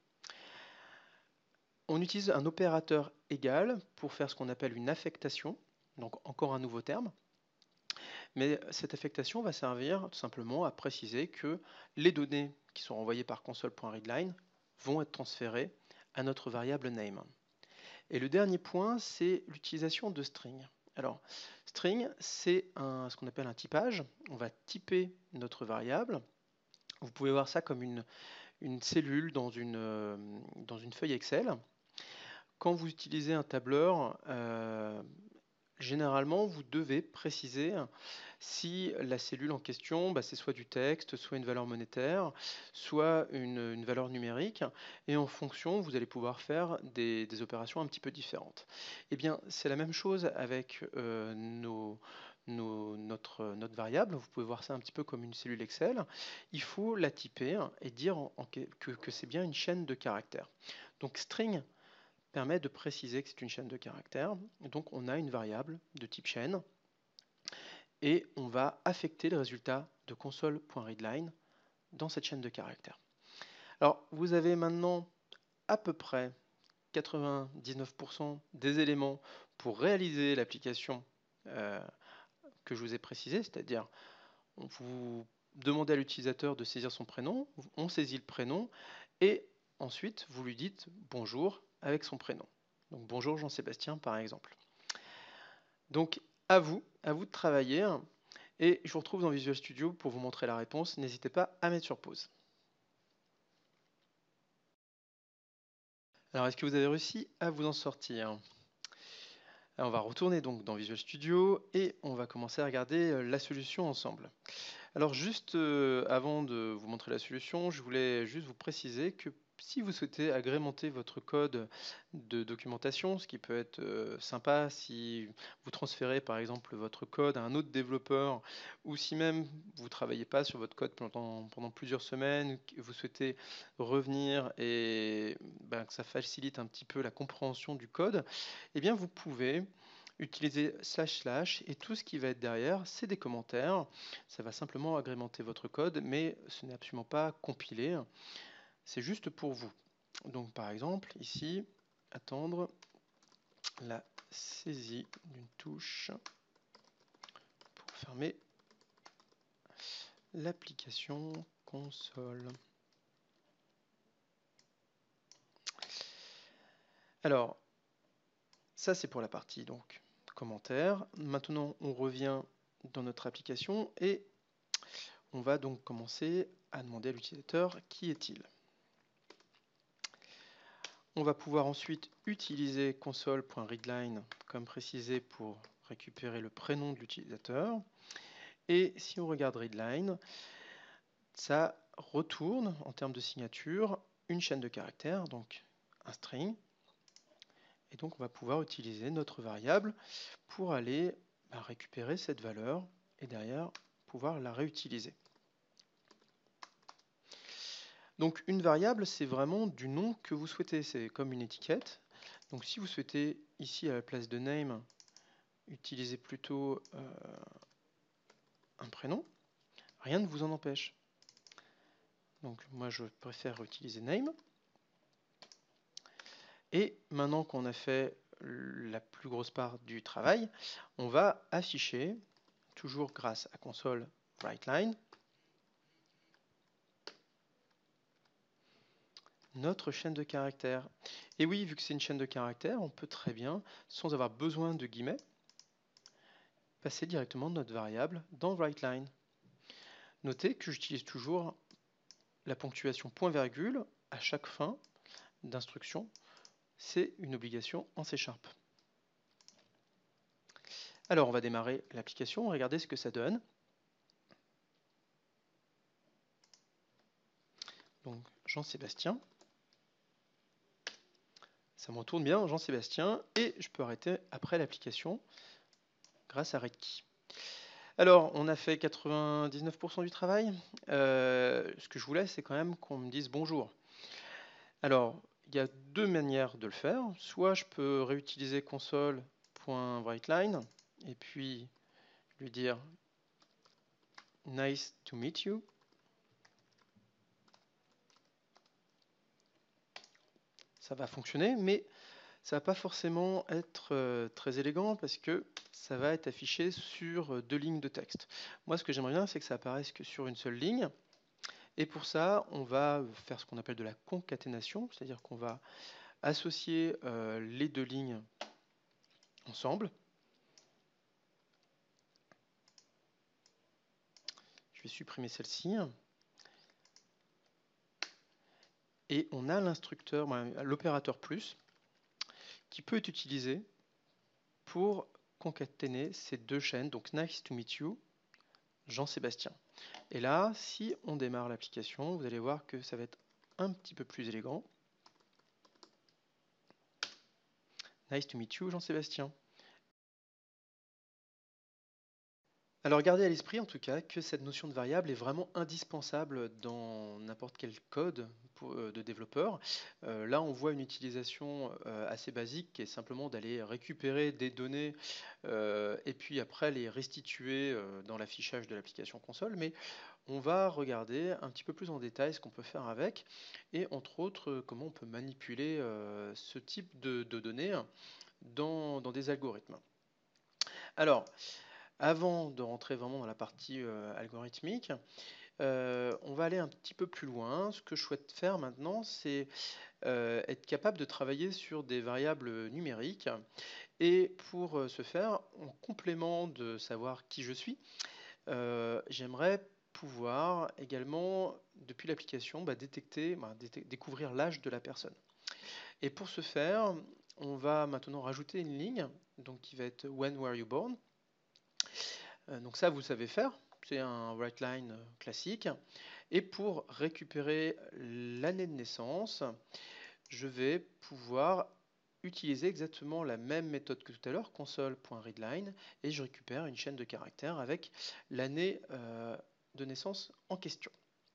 On utilise un opérateur égal pour faire ce qu'on appelle une affectation, donc encore un nouveau terme. Mais cette affectation va servir tout simplement à préciser que les données qui sont renvoyées par console.readline vont être transférées à notre variable name. Et le dernier point, c'est l'utilisation de string. Alors, string, c'est ce qu'on appelle un typage. On va typer notre variable. Vous pouvez voir ça comme une, une cellule dans une, euh, dans une feuille Excel. Quand vous utilisez un tableur, euh, généralement, vous devez préciser si la cellule en question, bah, c'est soit du texte, soit une valeur monétaire, soit une, une valeur numérique. Et en fonction, vous allez pouvoir faire des, des opérations un petit peu différentes. Eh bien, c'est la même chose avec euh, nos, nos, notre, notre variable. Vous pouvez voir ça un petit peu comme une cellule Excel. Il faut la typer et dire en, en, que, que c'est bien une chaîne de caractères. Donc, string permet de préciser que c'est une chaîne de caractères. Donc on a une variable de type chaîne et on va affecter le résultat de console.readline dans cette chaîne de caractères. Alors vous avez maintenant à peu près quatre-vingt-dix-neuf pour cent des éléments pour réaliser l'application euh, que je vous ai précisé, c'est-à-dire vous demandez à l'utilisateur de saisir son prénom, on saisit le prénom et ensuite vous lui dites bonjour avec son prénom. Donc bonjour Jean-Sébastien par exemple. Donc à vous, à vous de travailler, et je vous retrouve dans Visual Studio pour vous montrer la réponse. N'hésitez pas à mettre sur pause. Alors est-ce que vous avez réussi à vous en sortir? Alors, on va retourner donc dans Visual Studio et on va commencer à regarder la solution ensemble. Alors juste euh, avant de vous montrer la solution, je voulais juste vous préciser que si vous souhaitez agrémenter votre code de documentation, ce qui peut être euh, sympa si vous transférez par exemple votre code à un autre développeur, ou si même vous ne travaillez pas sur votre code pendant, pendant plusieurs semaines, que vous souhaitez revenir et ben, que ça facilite un petit peu la compréhension du code, eh bien vous pouvez utiliser slash slash et tout ce qui va être derrière, c'est des commentaires. Ça va simplement agrémenter votre code, mais ce n'est absolument pas compilé. C'est juste pour vous. Donc par exemple, ici, attendre la saisie d'une touche pour fermer l'application console. Alors, ça c'est pour la partie donc commentaire. Maintenant, on revient dans notre application et on va donc commencer à demander à l'utilisateur qui est-il. On va pouvoir ensuite utiliser console.readline comme précisé pour récupérer le prénom de l'utilisateur. Et si on regarde readline, ça retourne en termes de signature une chaîne de caractères, donc un string. Et donc, on va pouvoir utiliser notre variable pour aller bah, récupérer cette valeur et derrière pouvoir la réutiliser. Donc, une variable, c'est vraiment du nom que vous souhaitez. C'est comme une étiquette. Donc, si vous souhaitez ici à la place de name utiliser plutôt euh, un prénom, rien ne vous en empêche. Donc, moi, je préfère utiliser name. Et maintenant qu'on a fait la plus grosse part du travail, on va afficher, toujours grâce à console WriteLine, notre chaîne de caractères. Et oui, vu que c'est une chaîne de caractères, on peut très bien, sans avoir besoin de guillemets, passer directement notre variable dans WriteLine. Notez que j'utilise toujours la ponctuation point-virgule à chaque fin d'instruction. C'est une obligation en C Sharp. Alors, on va démarrer l'application, regardez ce que ça donne. Donc, Jean-Sébastien. Ça me retourne bien, Jean-Sébastien, et je peux arrêter après l'application grâce à Redkey. Alors, on a fait quatre-vingt-dix-neuf pour cent du travail. Euh, ce que je voulais, c'est quand même qu'on me dise bonjour. Alors, il y a deux manières de le faire. Soit je peux réutiliser console.writeLine et puis lui dire nice to meet you. Ça va fonctionner, mais ça va pas forcément être euh, très élégant parce que ça va être affiché sur deux lignes de texte. Moi, ce que j'aimerais bien, c'est que ça apparaisse que sur une seule ligne. Et pour ça, on va faire ce qu'on appelle de la concaténation, c'est-à-dire qu'on va associer euh, les deux lignes ensemble. Je vais supprimer celle-ci. Et on a l'instructeur, l'opérateur plus, qui peut être utilisé pour concaténer ces deux chaînes, donc nice to meet you, Jean-Sébastien. Et là, si on démarre l'application, vous allez voir que ça va être un petit peu plus élégant. Nice to meet you, Jean-Sébastien. Alors gardez à l'esprit en tout cas que cette notion de variable est vraiment indispensable dans n'importe quel code pour, euh, de développeur. Euh, là on voit une utilisation euh, assez basique qui est simplement d'aller récupérer des données euh, et puis après les restituer euh, dans l'affichage de l'application console, mais on va regarder un petit peu plus en détail ce qu'on peut faire avec et entre autres euh, comment on peut manipuler euh, ce type de, de données dans, dans des algorithmes. Alors, avant de rentrer vraiment dans la partie euh, algorithmique, euh, on va aller un petit peu plus loin. Ce que je souhaite faire maintenant, c'est euh, être capable de travailler sur des variables numériques. Et pour euh, ce faire, en complément de savoir qui je suis, euh, j'aimerais pouvoir également, depuis l'application, bah, détecter, bah, déte- découvrir l'âge de la personne. Et pour ce faire, on va maintenant rajouter une ligne donc, qui va être When were you born? Euh, donc ça, vous savez faire. C'est un WriteLine euh, classique. Et pour récupérer l'année de naissance, je vais pouvoir utiliser exactement la même méthode que tout à l'heure, console.readline, et je récupère une chaîne de caractères avec l'année euh, de naissance en question.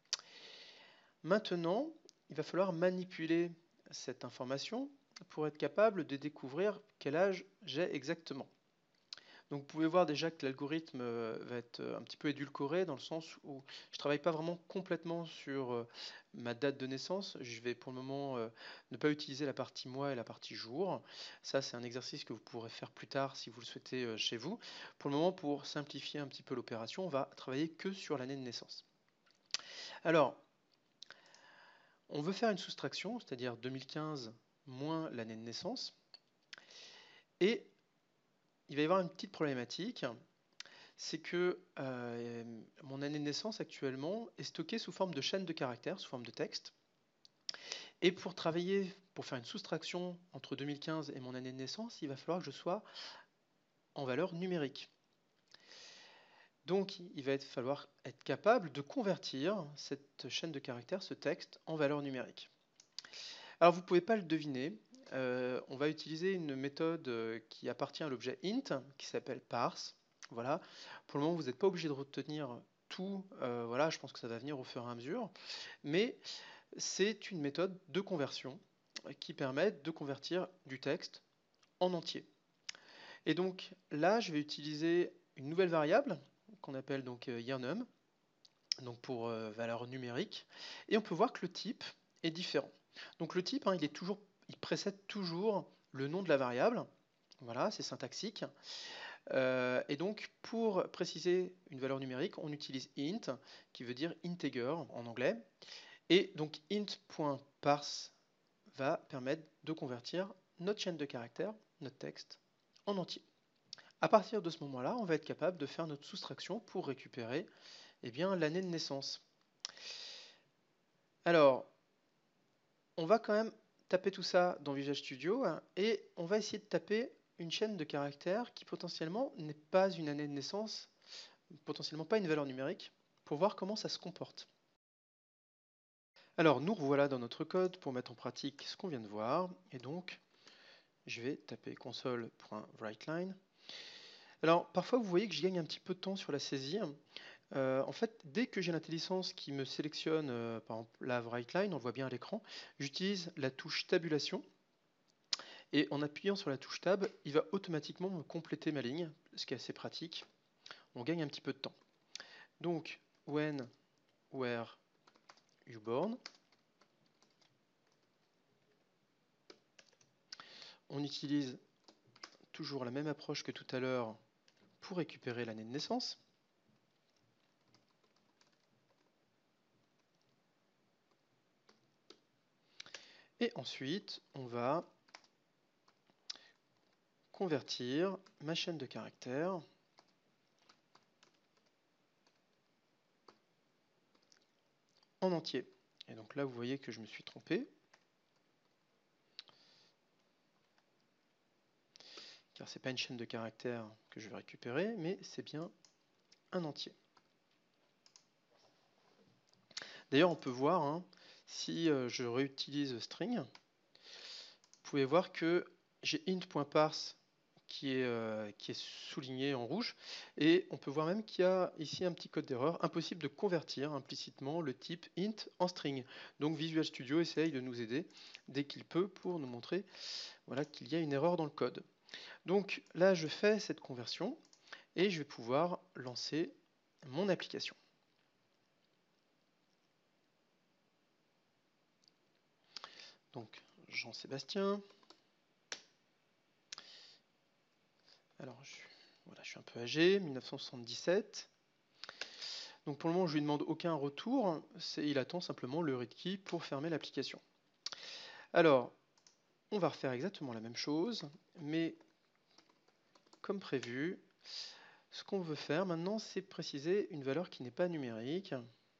Maintenant, il va falloir manipuler cette information pour être capable de découvrir quel âge j'ai exactement. Donc vous pouvez voir déjà que l'algorithme euh, va être euh, un petit peu édulcoré dans le sens où je ne travaille pas vraiment complètement sur euh, ma date de naissance. Je vais pour le moment euh, ne pas utiliser la partie mois et la partie jour. Ça, c'est un exercice que vous pourrez faire plus tard si vous le souhaitez euh, chez vous. Pour le moment, pour simplifier un petit peu l'opération, on va travailler que sur l'année de naissance. Alors, on veut faire une soustraction, c'est-à-dire deux mille quinze moins l'année de naissance. Et il va y avoir une petite problématique. C'est que euh, mon année de naissance actuellement est stockée sous forme de chaîne de caractères, sous forme de texte. Et pour travailler, pour faire une soustraction entre deux mille quinze et mon année de naissance, il va falloir que je sois en valeur numérique. Donc il va être, falloir être capable de convertir cette chaîne de caractères, ce texte, en valeur numérique. Alors vous ne pouvez pas le deviner. Euh, on va utiliser une méthode euh, qui appartient à l'objet int, qui s'appelle parse. Voilà. Pour le moment, vous n'êtes pas obligé de retenir tout. Euh, voilà, je pense que ça va venir au fur et à mesure. Mais c'est une méthode de conversion qui permet de convertir du texte en entier. Et donc là, je vais utiliser une nouvelle variable qu'on appelle donc euh, yearnum, donc pour euh, valeur numérique. Et on peut voir que le type est différent. Donc le type, hein, il est toujours, il précède toujours le nom de la variable. Voilà, c'est syntaxique. Euh, et donc pour préciser une valeur numérique, on utilise int, qui veut dire integer en anglais. Et donc int.parse va permettre de convertir notre chaîne de caractères, notre texte, en entier. À partir de ce moment-là, on va être capable de faire notre soustraction pour récupérer eh bien, l'année de naissance. Alors, on va quand même taper tout ça dans Visual Studio hein, et on va essayer de taper une chaîne de caractères qui potentiellement n'est pas une année de naissance, potentiellement pas une valeur numérique, pour voir comment ça se comporte. Alors, nous revoilà dans notre code pour mettre en pratique ce qu'on vient de voir. Et donc, je vais taper console.writeLine. Alors, parfois, vous voyez que je gagne un petit peu de temps sur la saisie. Euh, en fait, dès que j'ai l'intelligence qui me sélectionne, euh, par exemple, la WriteLine, on le voit bien à l'écran, j'utilise la touche tabulation. Et en appuyant sur la touche Tab, il va automatiquement me compléter ma ligne, ce qui est assez pratique. On gagne un petit peu de temps. Donc, when, where, you born. On utilise toujours la même approche que tout à l'heure pour récupérer l'année de naissance. Et ensuite, on va convertir ma chaîne de caractères en entier. Et donc là, vous voyez que je me suis trompé. Car ce n'est pas une chaîne de caractères que je vais récupérer, mais c'est bien un entier. D'ailleurs, on peut voir, hein, si je réutilise string, vous pouvez voir que j'ai int.parse qui est, euh, qui est souligné en rouge, et on peut voir même qu'il y a ici un petit code d'erreur, impossible de convertir implicitement le type int en string. Donc Visual Studio essaye de nous aider dès qu'il peut pour nous montrer voilà, qu'il y a une erreur dans le code. Donc là, je fais cette conversion, et je vais pouvoir lancer mon application. Donc Jean-Sébastien. Alors, je, voilà, je suis un peu âgé, mille neuf cent soixante-dix-sept. Donc pour le moment, je lui demande aucun retour. Il attend simplement le read key pour fermer l'application. Alors, on va refaire exactement la même chose, mais comme prévu, ce qu'on veut faire maintenant, c'est préciser une valeur qui n'est pas numérique.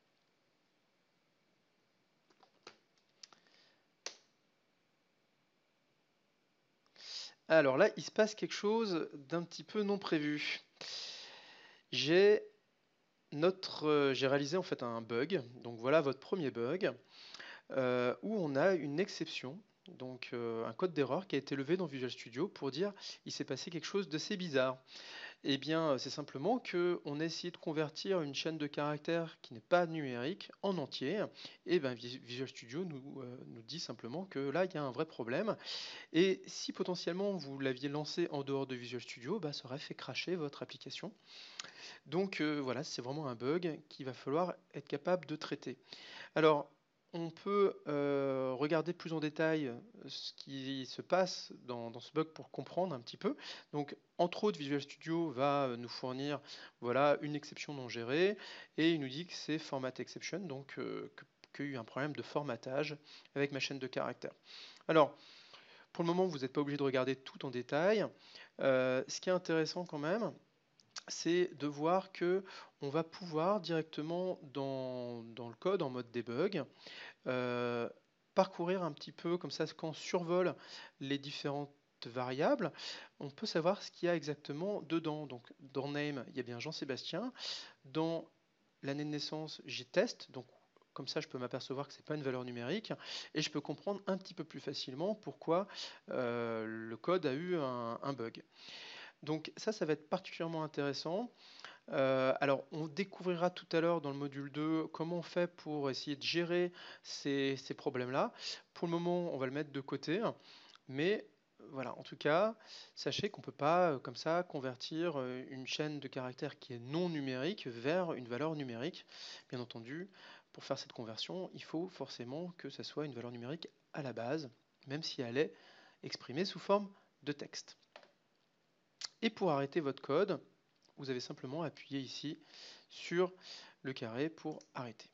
Alors là, il se passe quelque chose d'un petit peu non prévu. J'ai notre, j'ai réalisé en fait un bug. Donc voilà votre premier bug euh, où on a une exception, donc euh, un code d'erreur qui a été levé dans Visual Studio pour dire il s'est passé quelque chose d'assez bizarre. Eh bien, c'est simplement qu'on a essayé de convertir une chaîne de caractères qui n'est pas numérique en entier. Et bien, Visual Studio nous, euh, nous dit simplement que là, il y a un vrai problème. Et si potentiellement vous l'aviez lancé en dehors de Visual Studio, bah, ça aurait fait cracher votre application. Donc euh, voilà, c'est vraiment un bug qu'il va falloir être capable de traiter. Alors, on peut euh, regarder plus en détail ce qui se passe dans, dans ce bug pour comprendre un petit peu. Donc, entre autres, Visual Studio va nous fournir voilà, une exception non gérée et il nous dit que c'est format exception, donc euh, qu'il y a eu un problème de formatage avec ma chaîne de caractères. Alors, pour le moment, vous n'êtes pas obligé de regarder tout en détail. Euh, ce qui est intéressant quand même, c'est de voir que on va pouvoir directement dans, dans le code en mode debug euh, parcourir un petit peu comme ça quand on survole les différentes variables, on peut savoir ce qu'il y a exactement dedans. Donc dans name, il y a bien Jean-Sébastien. Dans l'année de naissance, j'ai test. Donc comme ça je peux m'apercevoir que ce n'est pas une valeur numérique et je peux comprendre un petit peu plus facilement pourquoi euh, le code a eu un, un bug. Donc ça, ça va être particulièrement intéressant. Euh, alors, on découvrira tout à l'heure dans le module deux comment on fait pour essayer de gérer ces, ces problèmes-là. Pour le moment, on va le mettre de côté, mais voilà, en tout cas, sachez qu'on ne peut pas, euh, comme ça, convertir euh, une chaîne de caractères qui est non numérique vers une valeur numérique. Bien entendu, pour faire cette conversion, il faut forcément que ça soit une valeur numérique à la base, même si elle est exprimée sous forme de texte. Et pour arrêter votre code, vous avez simplement appuyé ici sur le carré pour arrêter.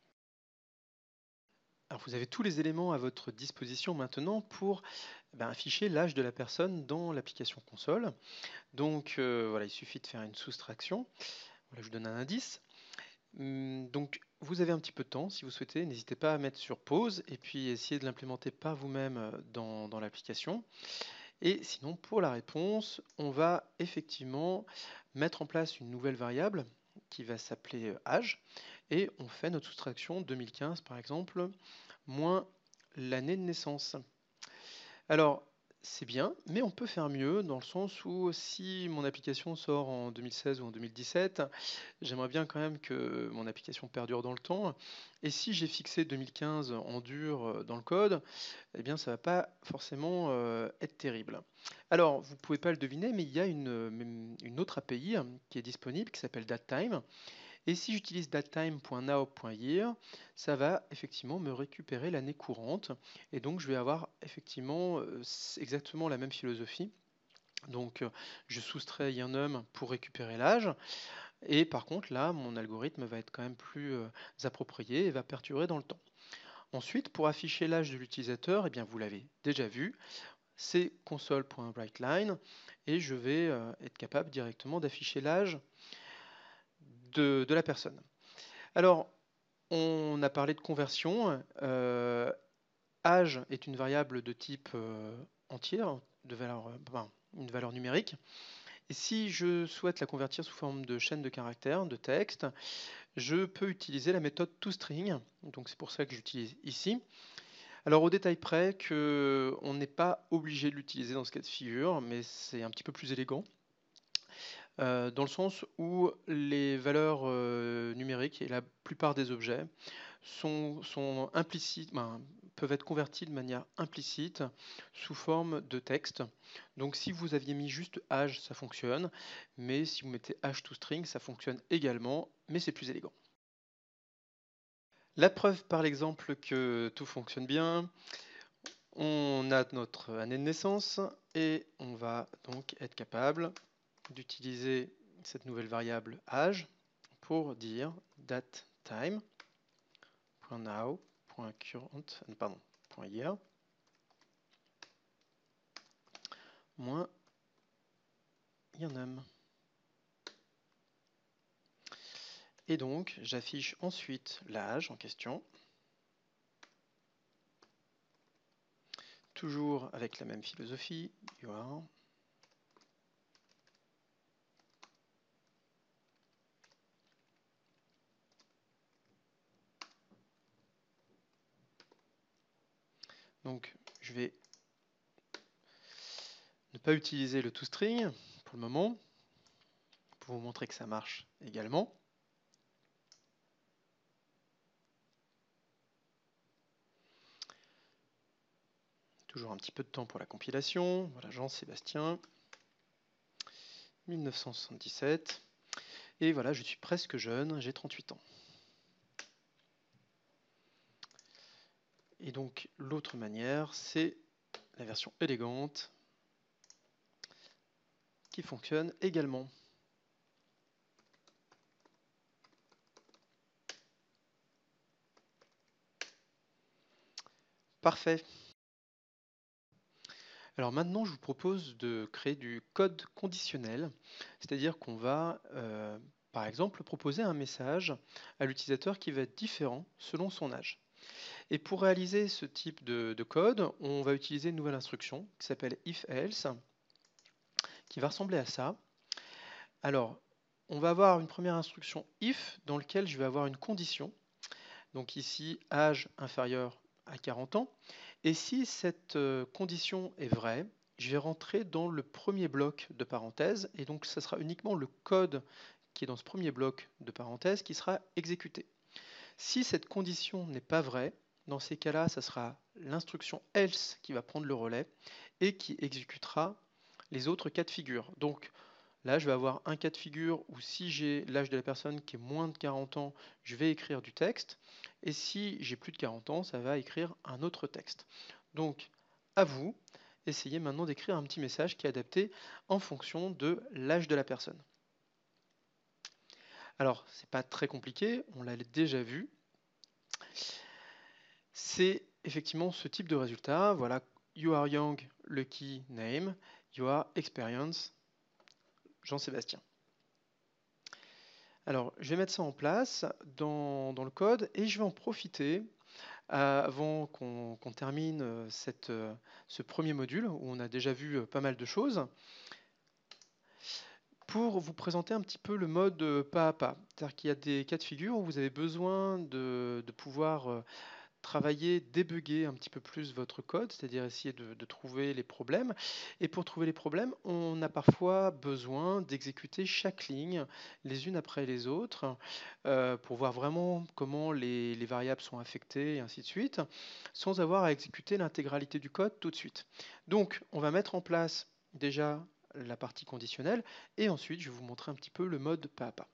Alors vous avez tous les éléments à votre disposition maintenant pour ben, afficher l'âge de la personne dans l'application console. Donc euh, voilà, il suffit de faire une soustraction. Voilà, je vous donne un indice. Hum, Donc vous avez un petit peu de temps si vous souhaitez, n'hésitez pas à mettre sur pause et puis essayer de l'implémenter par vous-même dans, dans l'application. Et sinon, pour la réponse, on va effectivement mettre en place une nouvelle variable qui va s'appeler euh, âge, et on fait notre soustraction deux mille quinze par exemple, moins l'année de naissance. Alors, c'est bien, mais on peut faire mieux dans le sens où si mon application sort en deux mille seize ou en deux mille dix-sept, j'aimerais bien quand même que mon application perdure dans le temps. Et si j'ai fixé deux mille quinze en dur euh, dans le code, eh bien ça va pas forcément euh, être terrible. Alors, vous pouvez pas le deviner, mais il y a une, une autre A P I qui est disponible qui s'appelle datetime. Et si j'utilise datetime.now.year, ça va effectivement me récupérer l'année courante. Et donc je vais avoir effectivement euh, exactement la même philosophie. Donc euh, je soustrais yurnum pour récupérer l'âge. Et par contre là, mon algorithme va être quand même plus euh, approprié et va perdurer dans le temps. Ensuite, pour afficher l'âge de l'utilisateur, eh bien vous l'avez déjà vu, c'est console.writeLine et je vais euh, être capable directement d'afficher l'âge de, de la personne. Alors, on a parlé de conversion. Euh, âge est une variable de type euh, entière, de valeur, euh, enfin, une valeur numérique. Et si je souhaite la convertir sous forme de chaîne de caractères, de texte, je peux utiliser la méthode toString. Donc c'est pour ça que j'utilise ici. Alors au détail près qu'on n'est pas obligé de l'utiliser dans ce cas de figure, mais c'est un petit peu plus élégant. Euh, dans le sens où les valeurs euh, numériques et la plupart des objets sont, sont implicites, ben, peuvent être convertis de manière implicite sous forme de texte. Donc si vous aviez mis juste âge, ça fonctionne, mais si vous mettez âge toString, ça fonctionne également, mais c'est plus élégant. La preuve par l'exemple que tout fonctionne bien, on a notre année de naissance et on va donc être capable d'utiliser cette nouvelle variable âge pour dire datetime.now.current, pardon, .year moins yurnum. Et donc j'affiche ensuite l'âge en question, toujours avec la même philosophie, you are. Donc je vais ne pas utiliser le toString pour le moment, pour vous montrer que ça marche également. Toujours un petit peu de temps pour la compilation. Voilà, Jean-Sébastien, mille neuf cent soixante-dix-sept. Et voilà, je suis presque jeune, j'ai trente-huit ans. Et donc l'autre manière, c'est la version élégante qui fonctionne également. Parfait. Alors maintenant, je vous propose de créer du code conditionnel, c'est-à-dire qu'on va, euh, par exemple, proposer un message à l'utilisateur qui va être différent selon son âge. Et pour réaliser ce type de, de code, on va utiliser une nouvelle instruction qui s'appelle if-else, qui va ressembler à ça. Alors, on va avoir une première instruction if, dans laquelle je vais avoir une condition. Donc ici, âge inférieur à quarante ans. Et si cette euh, condition est vraie, je vais rentrer dans le premier bloc de parenthèse, et donc ce sera uniquement le code qui est dans ce premier bloc de parenthèse qui sera exécuté. Si cette condition n'est pas vraie, dans ces cas-là, ça sera l'instruction else qui va prendre le relais et qui exécutera les autres cas de figure. Donc là, je vais avoir un cas de figure où si j'ai l'âge de la personne qui est moins de quarante ans, je vais écrire du texte. Et si j'ai plus de quarante ans, ça va écrire un autre texte. Donc, à vous, essayez maintenant d'écrire un petit message qui est adapté en fonction de l'âge de la personne. Alors, c'est pas très compliqué, on l'a déjà vu. C'est effectivement ce type de résultat. Voilà, you are young, lucky name, you are experience, Jean-Sébastien. Alors, je vais mettre ça en place dans, dans le code et je vais en profiter euh, avant qu'on qu'on termine euh, cette, euh, ce premier module où on a déjà vu euh, pas mal de choses pour vous présenter un petit peu le mode euh, pas à pas. C'est-à-dire qu'il y a des cas de figure où vous avez besoin de, de pouvoir euh, travailler, débugger un petit peu plus votre code, c'est-à-dire essayer de, de trouver les problèmes. Et pour trouver les problèmes, on a parfois besoin d'exécuter chaque ligne les unes après les autres euh, pour voir vraiment comment les, les variables sont affectées et ainsi de suite, sans avoir à exécuter l'intégralité du code tout de suite. Donc, on va mettre en place déjà la partie conditionnelle et ensuite je vais vous montrer un petit peu le mode pas à pas.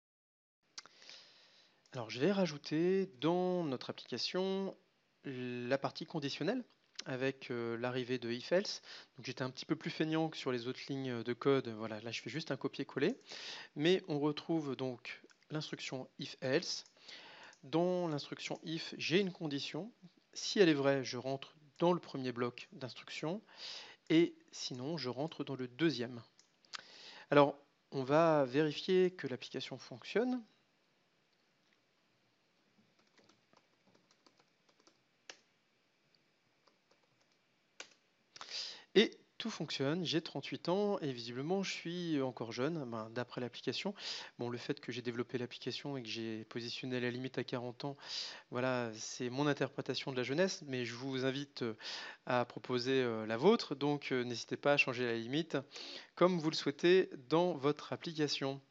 Alors, je vais rajouter dans notre application la partie conditionnelle avec euh, l'arrivée de if-else. Donc, j'étais un petit peu plus feignant que sur les autres lignes de code. Voilà, là, je fais juste un copier-coller. Mais on retrouve donc l'instruction if-else. Dans l'instruction if, j'ai une condition. Si elle est vraie, je rentre dans le premier bloc d'instruction. Et sinon, je rentre dans le deuxième. Alors, on va vérifier que l'application fonctionne. Et tout fonctionne, j'ai trente-huit ans et visiblement je suis encore jeune, ben, d'après l'application. Bon, le fait que j'ai développé l'application et que j'ai positionné la limite à quarante ans, voilà, c'est mon interprétation de la jeunesse, mais je vous invite euh, à proposer euh, la vôtre, donc euh, n'hésitez pas à changer la limite comme vous le souhaitez dans votre application.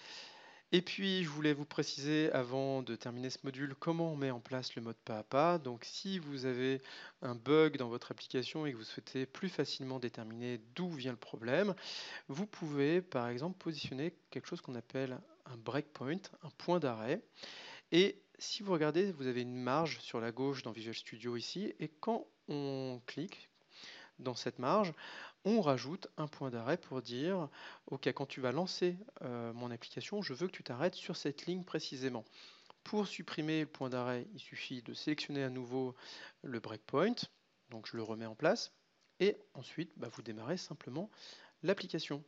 Et puis, je voulais vous préciser, avant de terminer ce module, comment on met en place le mode pas à pas. Donc, si vous avez un bug dans votre application et que vous souhaitez plus facilement déterminer d'où vient le problème, vous pouvez, par exemple, positionner quelque chose qu'on appelle un breakpoint, un point d'arrêt. Et si vous regardez, vous avez une marge sur la gauche dans Visual Studio ici. Et quand on clique dans cette marge, on rajoute un point d'arrêt pour dire ok, quand tu vas lancer euh, mon application, je veux que tu t'arrêtes sur cette ligne précisément. Pour supprimer le point d'arrêt, il suffit de sélectionner à nouveau le breakpoint, donc je le remets en place, et ensuite bah, vous démarrez simplement l'application.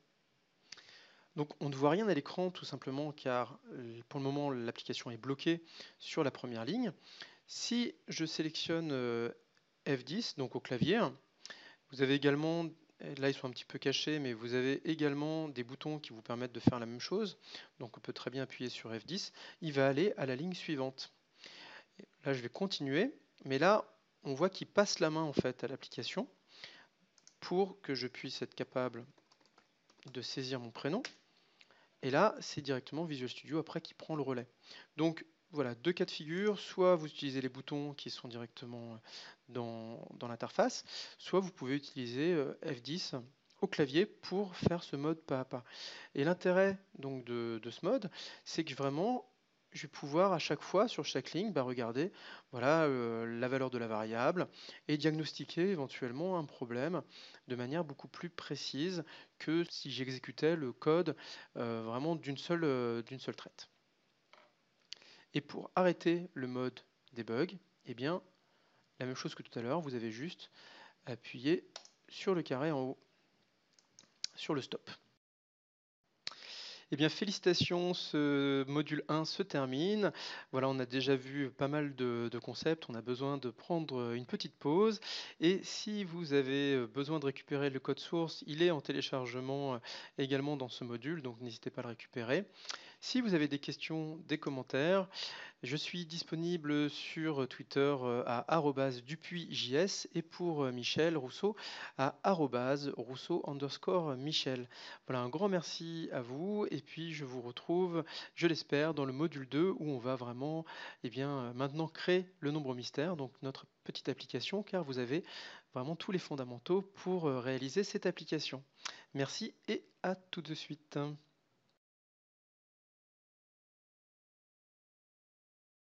Donc on ne voit rien à l'écran tout simplement car pour le moment l'application est bloquée sur la première ligne. Si je sélectionne euh, F dix, donc au clavier, vous avez également, là ils sont un petit peu cachés, mais vous avez également des boutons qui vous permettent de faire la même chose. Donc on peut très bien appuyer sur F dix. Il va aller à la ligne suivante. Là je vais continuer, mais là on voit qu'il passe la main en fait à l'application pour que je puisse être capable de saisir mon prénom. Et là c'est directement Visual Studio après qui prend le relais. Donc voilà, deux cas de figure, soit vous utilisez les boutons qui sont directement dans, dans l'interface, soit vous pouvez utiliser euh, F dix au clavier pour faire ce mode pas à pas. Et l'intérêt donc de, de ce mode, c'est que vraiment, je vais pouvoir à chaque fois, sur chaque ligne, bah, regarder voilà, euh, la valeur de la variable et diagnostiquer éventuellement un problème de manière beaucoup plus précise que si j'exécutais le code euh, vraiment d'une seule, euh, d'une seule traite. Et pour arrêter le mode debug, eh bien, la même chose que tout à l'heure, vous avez juste appuyé sur le carré en haut, sur le stop. Eh bien, félicitations, ce module un se termine. Voilà, on a déjà vu pas mal de, de concepts, on a besoin de prendre une petite pause. Et si vous avez besoin de récupérer le code source, il est en téléchargement également dans ce module, donc n'hésitez pas à le récupérer. Si vous avez des questions, des commentaires, je suis disponible sur Twitter euh, à arobase dupuisjs et pour euh, Michel Rousseau à arobase rousseau underscore Michel. Voilà, un grand merci à vous et puis je vous retrouve, je l'espère, dans le module deux où on va vraiment eh bien, euh, maintenant créer le nombre mystère, donc notre petite application, car vous avez vraiment tous les fondamentaux pour euh, réaliser cette application. Merci et à tout de suite.